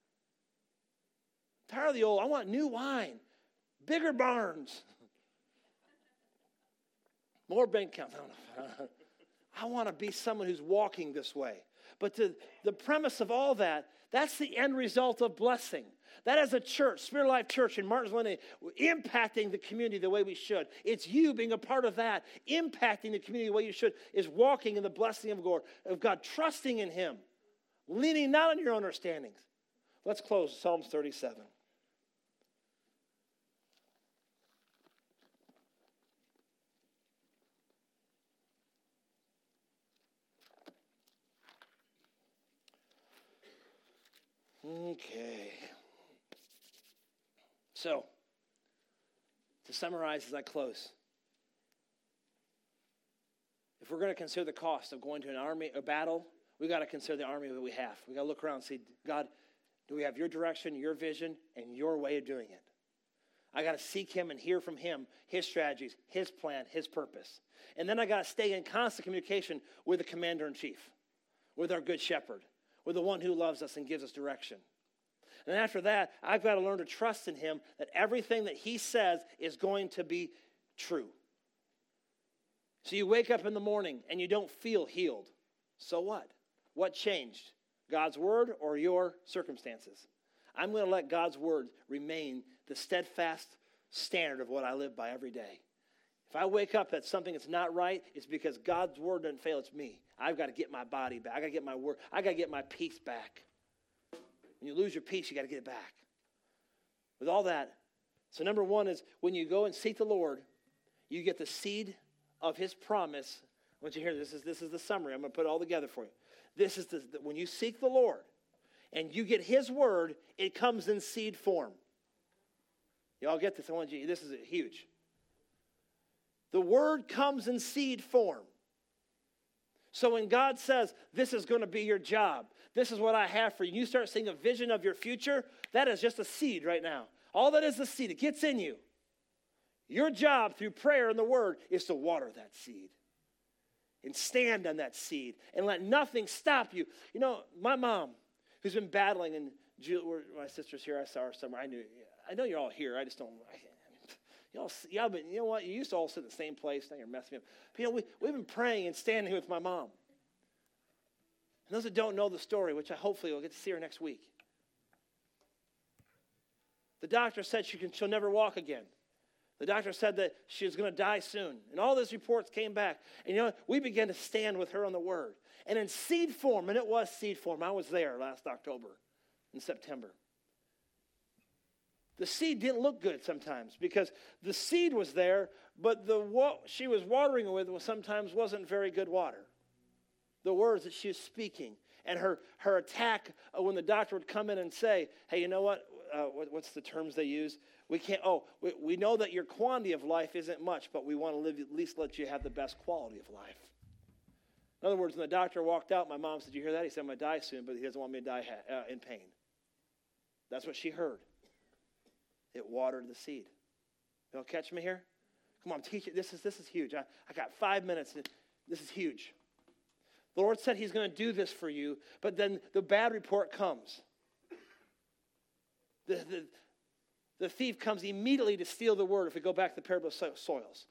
I'm tired of the old, I want new wine, bigger barns, more bank accounts. I don't know. I want to be someone who's walking this way. But the, the premise of all that, that's the end result of blessing. That as a church, Spirit Life Church in Martins Landing, impacting the community the way we should. It's you being a part of that, impacting the community the way you should, is walking in the blessing of God, of God, trusting in him, leaning not on your own understandings. Let's close Psalms thirty-seven. Okay. So, to summarize as I close, if we're going to consider the cost of going to an army, a battle, we got to consider the army that we have. We got to look around and see, God, do we have your direction, your vision, and your way of doing it? I got to seek him and hear from him, his strategies, his plan, his purpose. And then I got to stay in constant communication with the commander-in-chief, with our good shepherd, with the one who loves us and gives us direction. And after that, I've got to learn to trust in him that everything that he says is going to be true. So you wake up in the morning and you don't feel healed. So what? What changed? God's word or your circumstances? I'm going to let God's word remain the steadfast standard of what I live by every day. If I wake up that something that's not right, it's because God's word doesn't fail. It's me. I've got to get my body back. I got to get my word. I got to get my peace back. When you lose your peace, you got to get it back. With all that, so number one is when you go and seek the Lord, you get the seed of his promise. I want you to hear this. This is, this is the summary. I'm going to put it all together for you. This is the, when you seek the Lord and you get his word, it comes in seed form. Y'all get this? I want you. This is huge. The word comes in seed form. So when God says, this is going to be your job, this is what I have for you, you start seeing a vision of your future, that is just a seed right now. All that is a seed. It gets in you. Your job through prayer and the word is to water that seed and stand on that seed and let nothing stop you. You know, my mom, who's been battling, and Julie, my sister's here, I saw her somewhere. I knew, I know you're all here. I just don't, I, Y'all, y'all been, you know what? You used to all sit in the same place. Now you're messing me up. But, you know, we, we've been praying and standing with my mom. And those that don't know the story, which I hopefully will get to see her next week. The doctor said she can, she'll never walk again. The doctor said that she was going to die soon. And all those reports came back. And, you know, we began to stand with her on the word. And in seed form, and it was seed form. I was there last October in September. The seed didn't look good sometimes because the seed was there, but the what she was watering it with was sometimes wasn't very good water. The words that she was speaking and her, her attack when the doctor would come in and say, hey, you know what? Uh, what what's the terms they use? We can't, oh, we, we know that your quantity of life isn't much, but we want to live, at least let you have the best quality of life. In other words, when the doctor walked out, my mom said, you hear that? He said, I'm going to die soon, but he doesn't want me to die ha- uh, in pain. That's what she heard. It watered the seed. Y'all catch me here? Come on, teach it. This is, this is huge. I, I got five minutes. This is huge. The Lord said he's going to do this for you, but then the bad report comes. The, the, the thief comes immediately to steal the word if we go back to the parable of soils.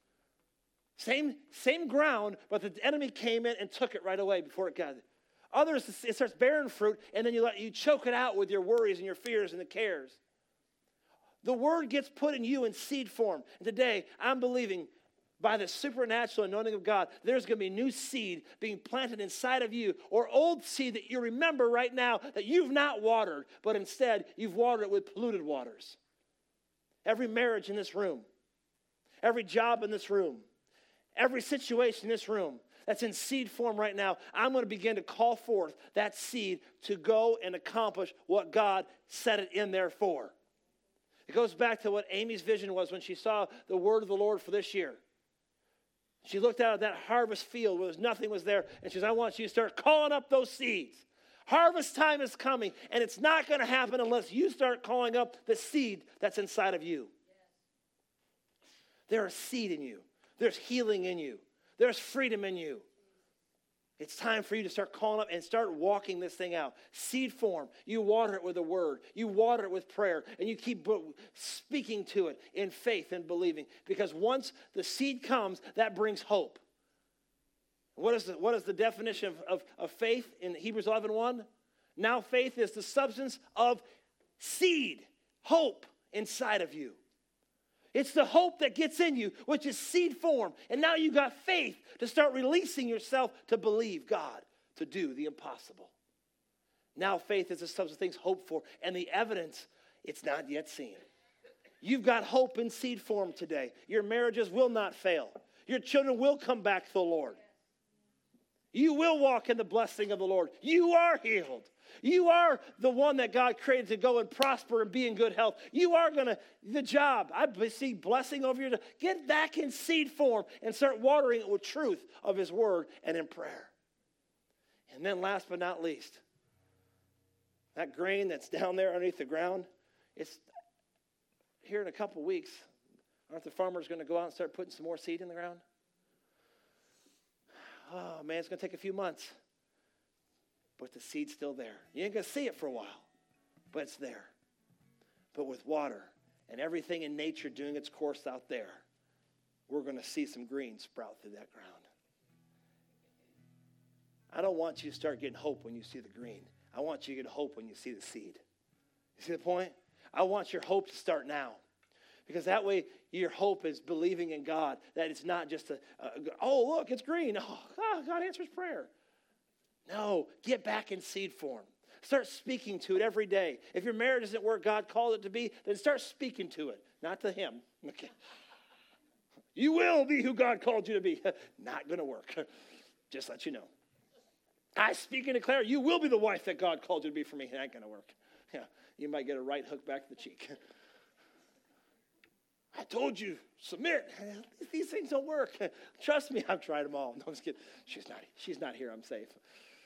Same, same ground, but the enemy came in and took it right away before it got it. Others, it starts bearing fruit, and then you let you choke it out with your worries and your fears and the cares. The word gets put in you in seed form. And today, I'm believing by the supernatural anointing of God, there's going to be new seed being planted inside of you, or old seed that you remember right now that you've not watered, but instead you've watered it with polluted waters. Every marriage in this room, every job in this room, every situation in this room that's in seed form right now, I'm going to begin to call forth that seed to go and accomplish what God set it in there for. It goes back to what Amy's vision was when she saw the word of the Lord for this year. She looked out at that harvest field where nothing was there, and she says, I want you to start calling up those seeds. Harvest time is coming, and it's not going to happen unless you start calling up the seed that's inside of you. There's seed in you. There's healing in you. There's freedom in you. It's time for you to start calling up and start walking this thing out. Seed form. You water it with a word. You water it with prayer. And you keep speaking to it in faith and believing. Because once the seed comes, that brings hope. What is the, what is the definition of, of, of faith in Hebrews eleven one? Now faith is the substance of seed, hope inside of you. It's the hope that gets in you, which is seed form. And now you got faith to start releasing yourself to believe God to do the impossible. Now faith is the substance of things hoped for, and the evidence, it's not yet seen. You've got hope in seed form today. Your marriages will not fail. Your children will come back to the Lord. You will walk in the blessing of the Lord. You are healed. You are the one that God created to go and prosper and be in good health. You are going to, the job, I see blessing over you. Get back in seed form and start watering it with truth of his word and in prayer. And then last but not least, that grain that's down there underneath the ground, it's here in a couple of weeks. Aren't the farmers going to go out and start putting some more seed in the ground? Oh, man, it's going to take a few months. But the seed's still there. You ain't going to see it for a while, but it's there. But with water and everything in nature doing its course out there, we're going to see some green sprout through that ground. I don't want you to start getting hope when you see the green. I want you to get hope when you see the seed. You see the point? I want your hope to start now. Because that way your hope is believing in God, that it's not just a, a oh, look, it's green. Oh, God answers prayer. No, get back in seed form. Start speaking to it every day. If your marriage isn't where God called it to be, then start speaking to it, not to him. Okay. You will be who God called you to be. Not going to work. Just let you know. I speak and declare, you will be the wife that God called you to be for me. It ain't going to work. Yeah, you might get a right hook back to the cheek. I told you, submit. These things don't work. Trust me, I've tried them all. No, I'm just kidding. She's not, she's not here. I'm safe.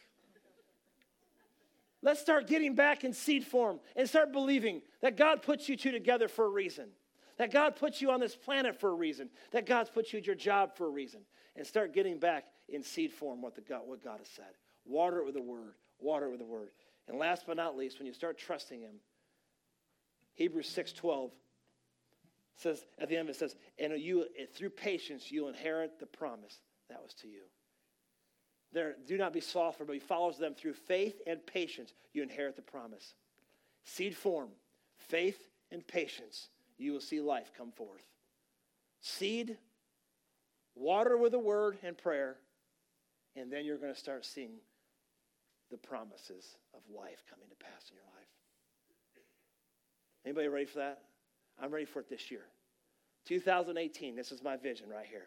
Let's start getting back in seed form and start believing that God puts you two together for a reason. That God puts you on this planet for a reason. That God's put you at your job for a reason. And start getting back in seed form what, the God, what God has said. Water it with the word. Water it with the word. And last but not least, when you start trusting him, Hebrews six twelve says, at the end of it says, and you through patience you'll inherit the promise that was to you. There, do not be slothful, but he follows them through faith and patience. You inherit the promise. Seed form, faith and patience. You will see life come forth. Seed, water with the word and prayer, and then you're going to start seeing the promises of life coming to pass in your life. Anybody ready for that? I'm ready for it this year. two thousand eighteen, this is my vision right here.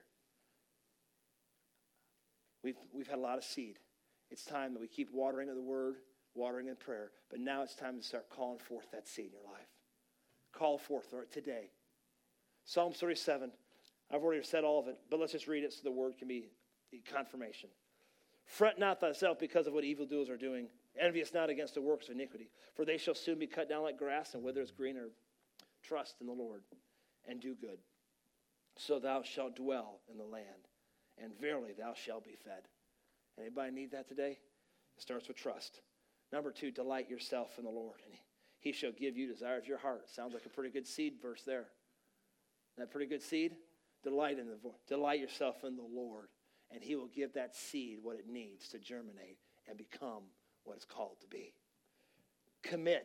We've, we've had a lot of seed. It's time that we keep watering in the word, watering in prayer, but now it's time to start calling forth that seed in your life. Call forth today. Psalm thirty-seven, I've already said all of it, but let's just read it so the word can be confirmation. Fret not thyself because of what evildoers are doing. Envy us not against the works of iniquity, for they shall soon be cut down like grass and wither as green herb. Trust in the Lord and do good, so thou shalt dwell in the land, and verily thou shalt be fed. Anybody need that today? It starts with trust. Number two, delight yourself in the Lord, and he shall give you desire of your heart. Sounds like a pretty good seed verse there. Isn't that pretty good seed? Delight in the delight yourself in the Lord, and he will give that seed what it needs to germinate and become what it's called to be. Commit.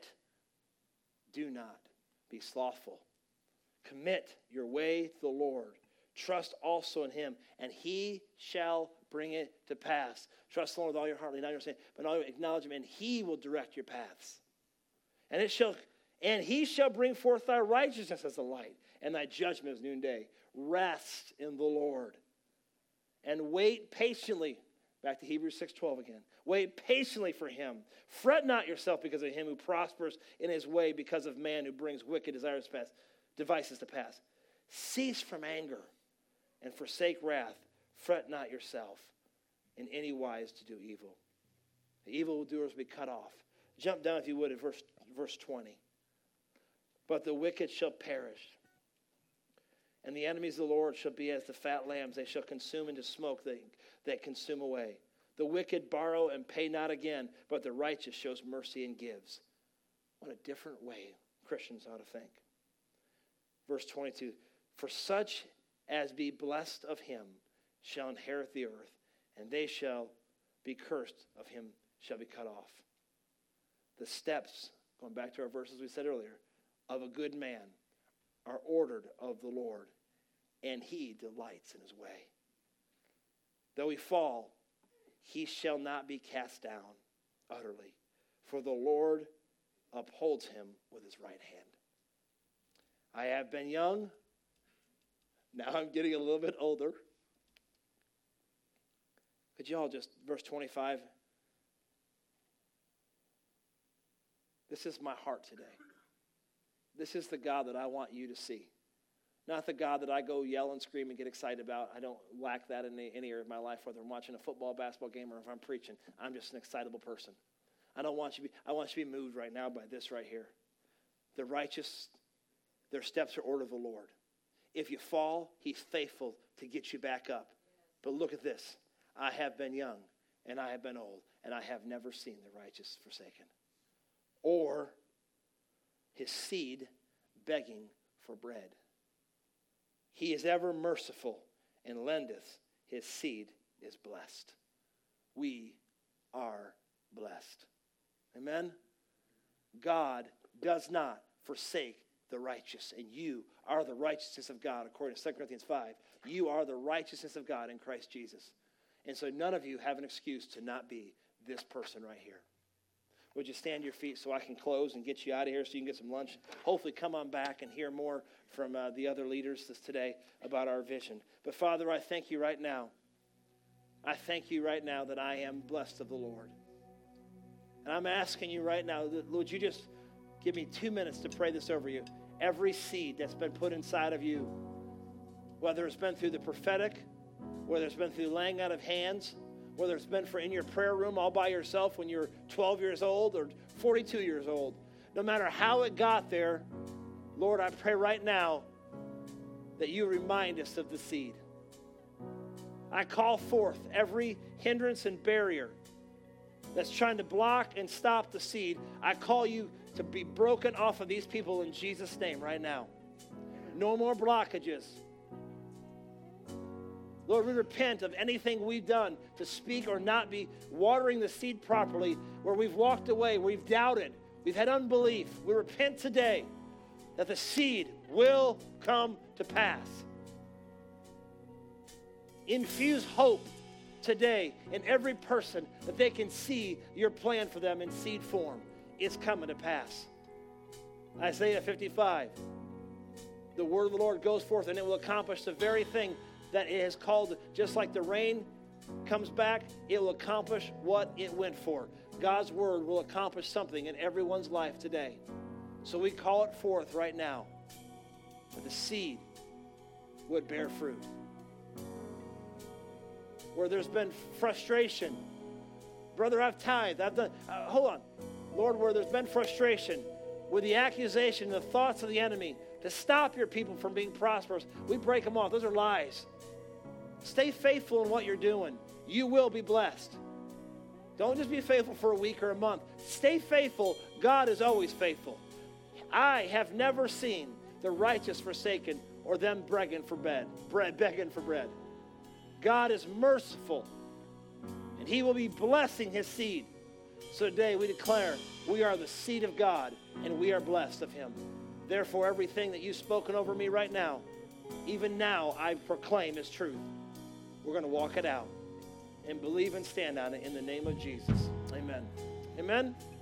Do not be slothful. Commit your way to the Lord. Trust also in him, and he shall bring it to pass. Trust the Lord with all your heart, lean not on your understanding, but all acknowledge him, and he will direct your paths. And it shall, and he shall bring forth thy righteousness as the light, and thy judgment as noonday. Rest in the Lord, and wait patiently. Back to Hebrews six twelve again. Wait patiently for him. Fret not yourself because of him who prospers in his way, because of man who brings wicked desires pass, devices to pass. Cease from anger and forsake wrath. Fret not yourself in any wise to do evil. The evildoers will be cut off. Jump down, if you would, at verse, verse twenty. But the wicked shall perish, and the enemies of the Lord shall be as the fat lambs. They shall consume into smoke that, that consume away. The wicked borrow and pay not again, but the righteous shows mercy and gives. What a different way Christians ought to think. Verse twenty-two, for such as be blessed of him shall inherit the earth, and they shall be cursed of him shall be cut off. The steps, going back to our verses we said earlier, of a good man are ordered of the Lord, and he delights in his way. Though he fall, he shall not be cast down utterly, for the Lord upholds him with his right hand. I have been young, now I'm getting a little bit older. Could you all just, verse twenty-five, this is my heart today. This is the God that I want you to see. Not the God that I go yell and scream and get excited about. I don't lack that in any, any area of my life, whether I'm watching a football, basketball game, or if I'm preaching. I'm just an excitable person. I don't want you to be, I want you to be moved right now by this right here. The righteous, their steps are ordered of the Lord. If you fall, he's faithful to get you back up. But look at this. I have been young, and I have been old, and I have never seen the righteous forsaken, or his seed begging for bread. He is ever merciful and lendeth. His seed is blessed. We are blessed. Amen? God does not forsake the righteous, and you are the righteousness of God, according to Second Corinthians five. You are the righteousness of God in Christ Jesus. And so none of you have an excuse to not be this person right here. Would you stand to your feet so I can close and get you out of here so you can get some lunch? Hopefully come on back and hear more from uh, the other leaders this today about our vision. But Father, I thank you right now. I thank you right now that I am blessed of the Lord. And I'm asking you right now, would you just give me two minutes to pray this over you? Every seed that's been put inside of you, whether it's been through the prophetic, whether it's been through laying out of hands, whether it's been for in your prayer room all by yourself when you're twelve years old or forty-two years old, no matter how it got there, Lord, I pray right now that you remind us of the seed. I call forth every hindrance and barrier that's trying to block and stop the seed. I call you to be broken off of these people in Jesus' name right now. No more blockages. Lord, we repent of anything we've done to speak or not be watering the seed properly, where we've walked away, where we've doubted, we've had unbelief. We repent today that the seed will come to pass. Infuse hope today in every person that they can see your plan for them in seed form. It's coming to pass. Isaiah fifty-five, the word of the Lord goes forth and it will accomplish the very thing that it has called. Just like the rain comes back, it will accomplish what it went for. God's word will accomplish something in everyone's life today. So we call it forth right now, that the seed would bear fruit. Where there's been frustration, brother, I've tithed, I've done, uh, hold on. Lord, where there's been frustration with the accusation, the thoughts of the enemy to stop your people from being prosperous, we break them off. Those are lies. Stay faithful in what you're doing. You will be blessed. Don't just be faithful for a week or a month. Stay faithful. God is always faithful. I have never seen the righteous forsaken or them begging for bread, bread, begging for bread. God is merciful, and he will be blessing his seed. So today we declare we are the seed of God, and we are blessed of him. Therefore, everything that you've spoken over me right now, even now I proclaim as truth. We're going to walk it out and believe and stand on it in the name of Jesus. Amen. Amen.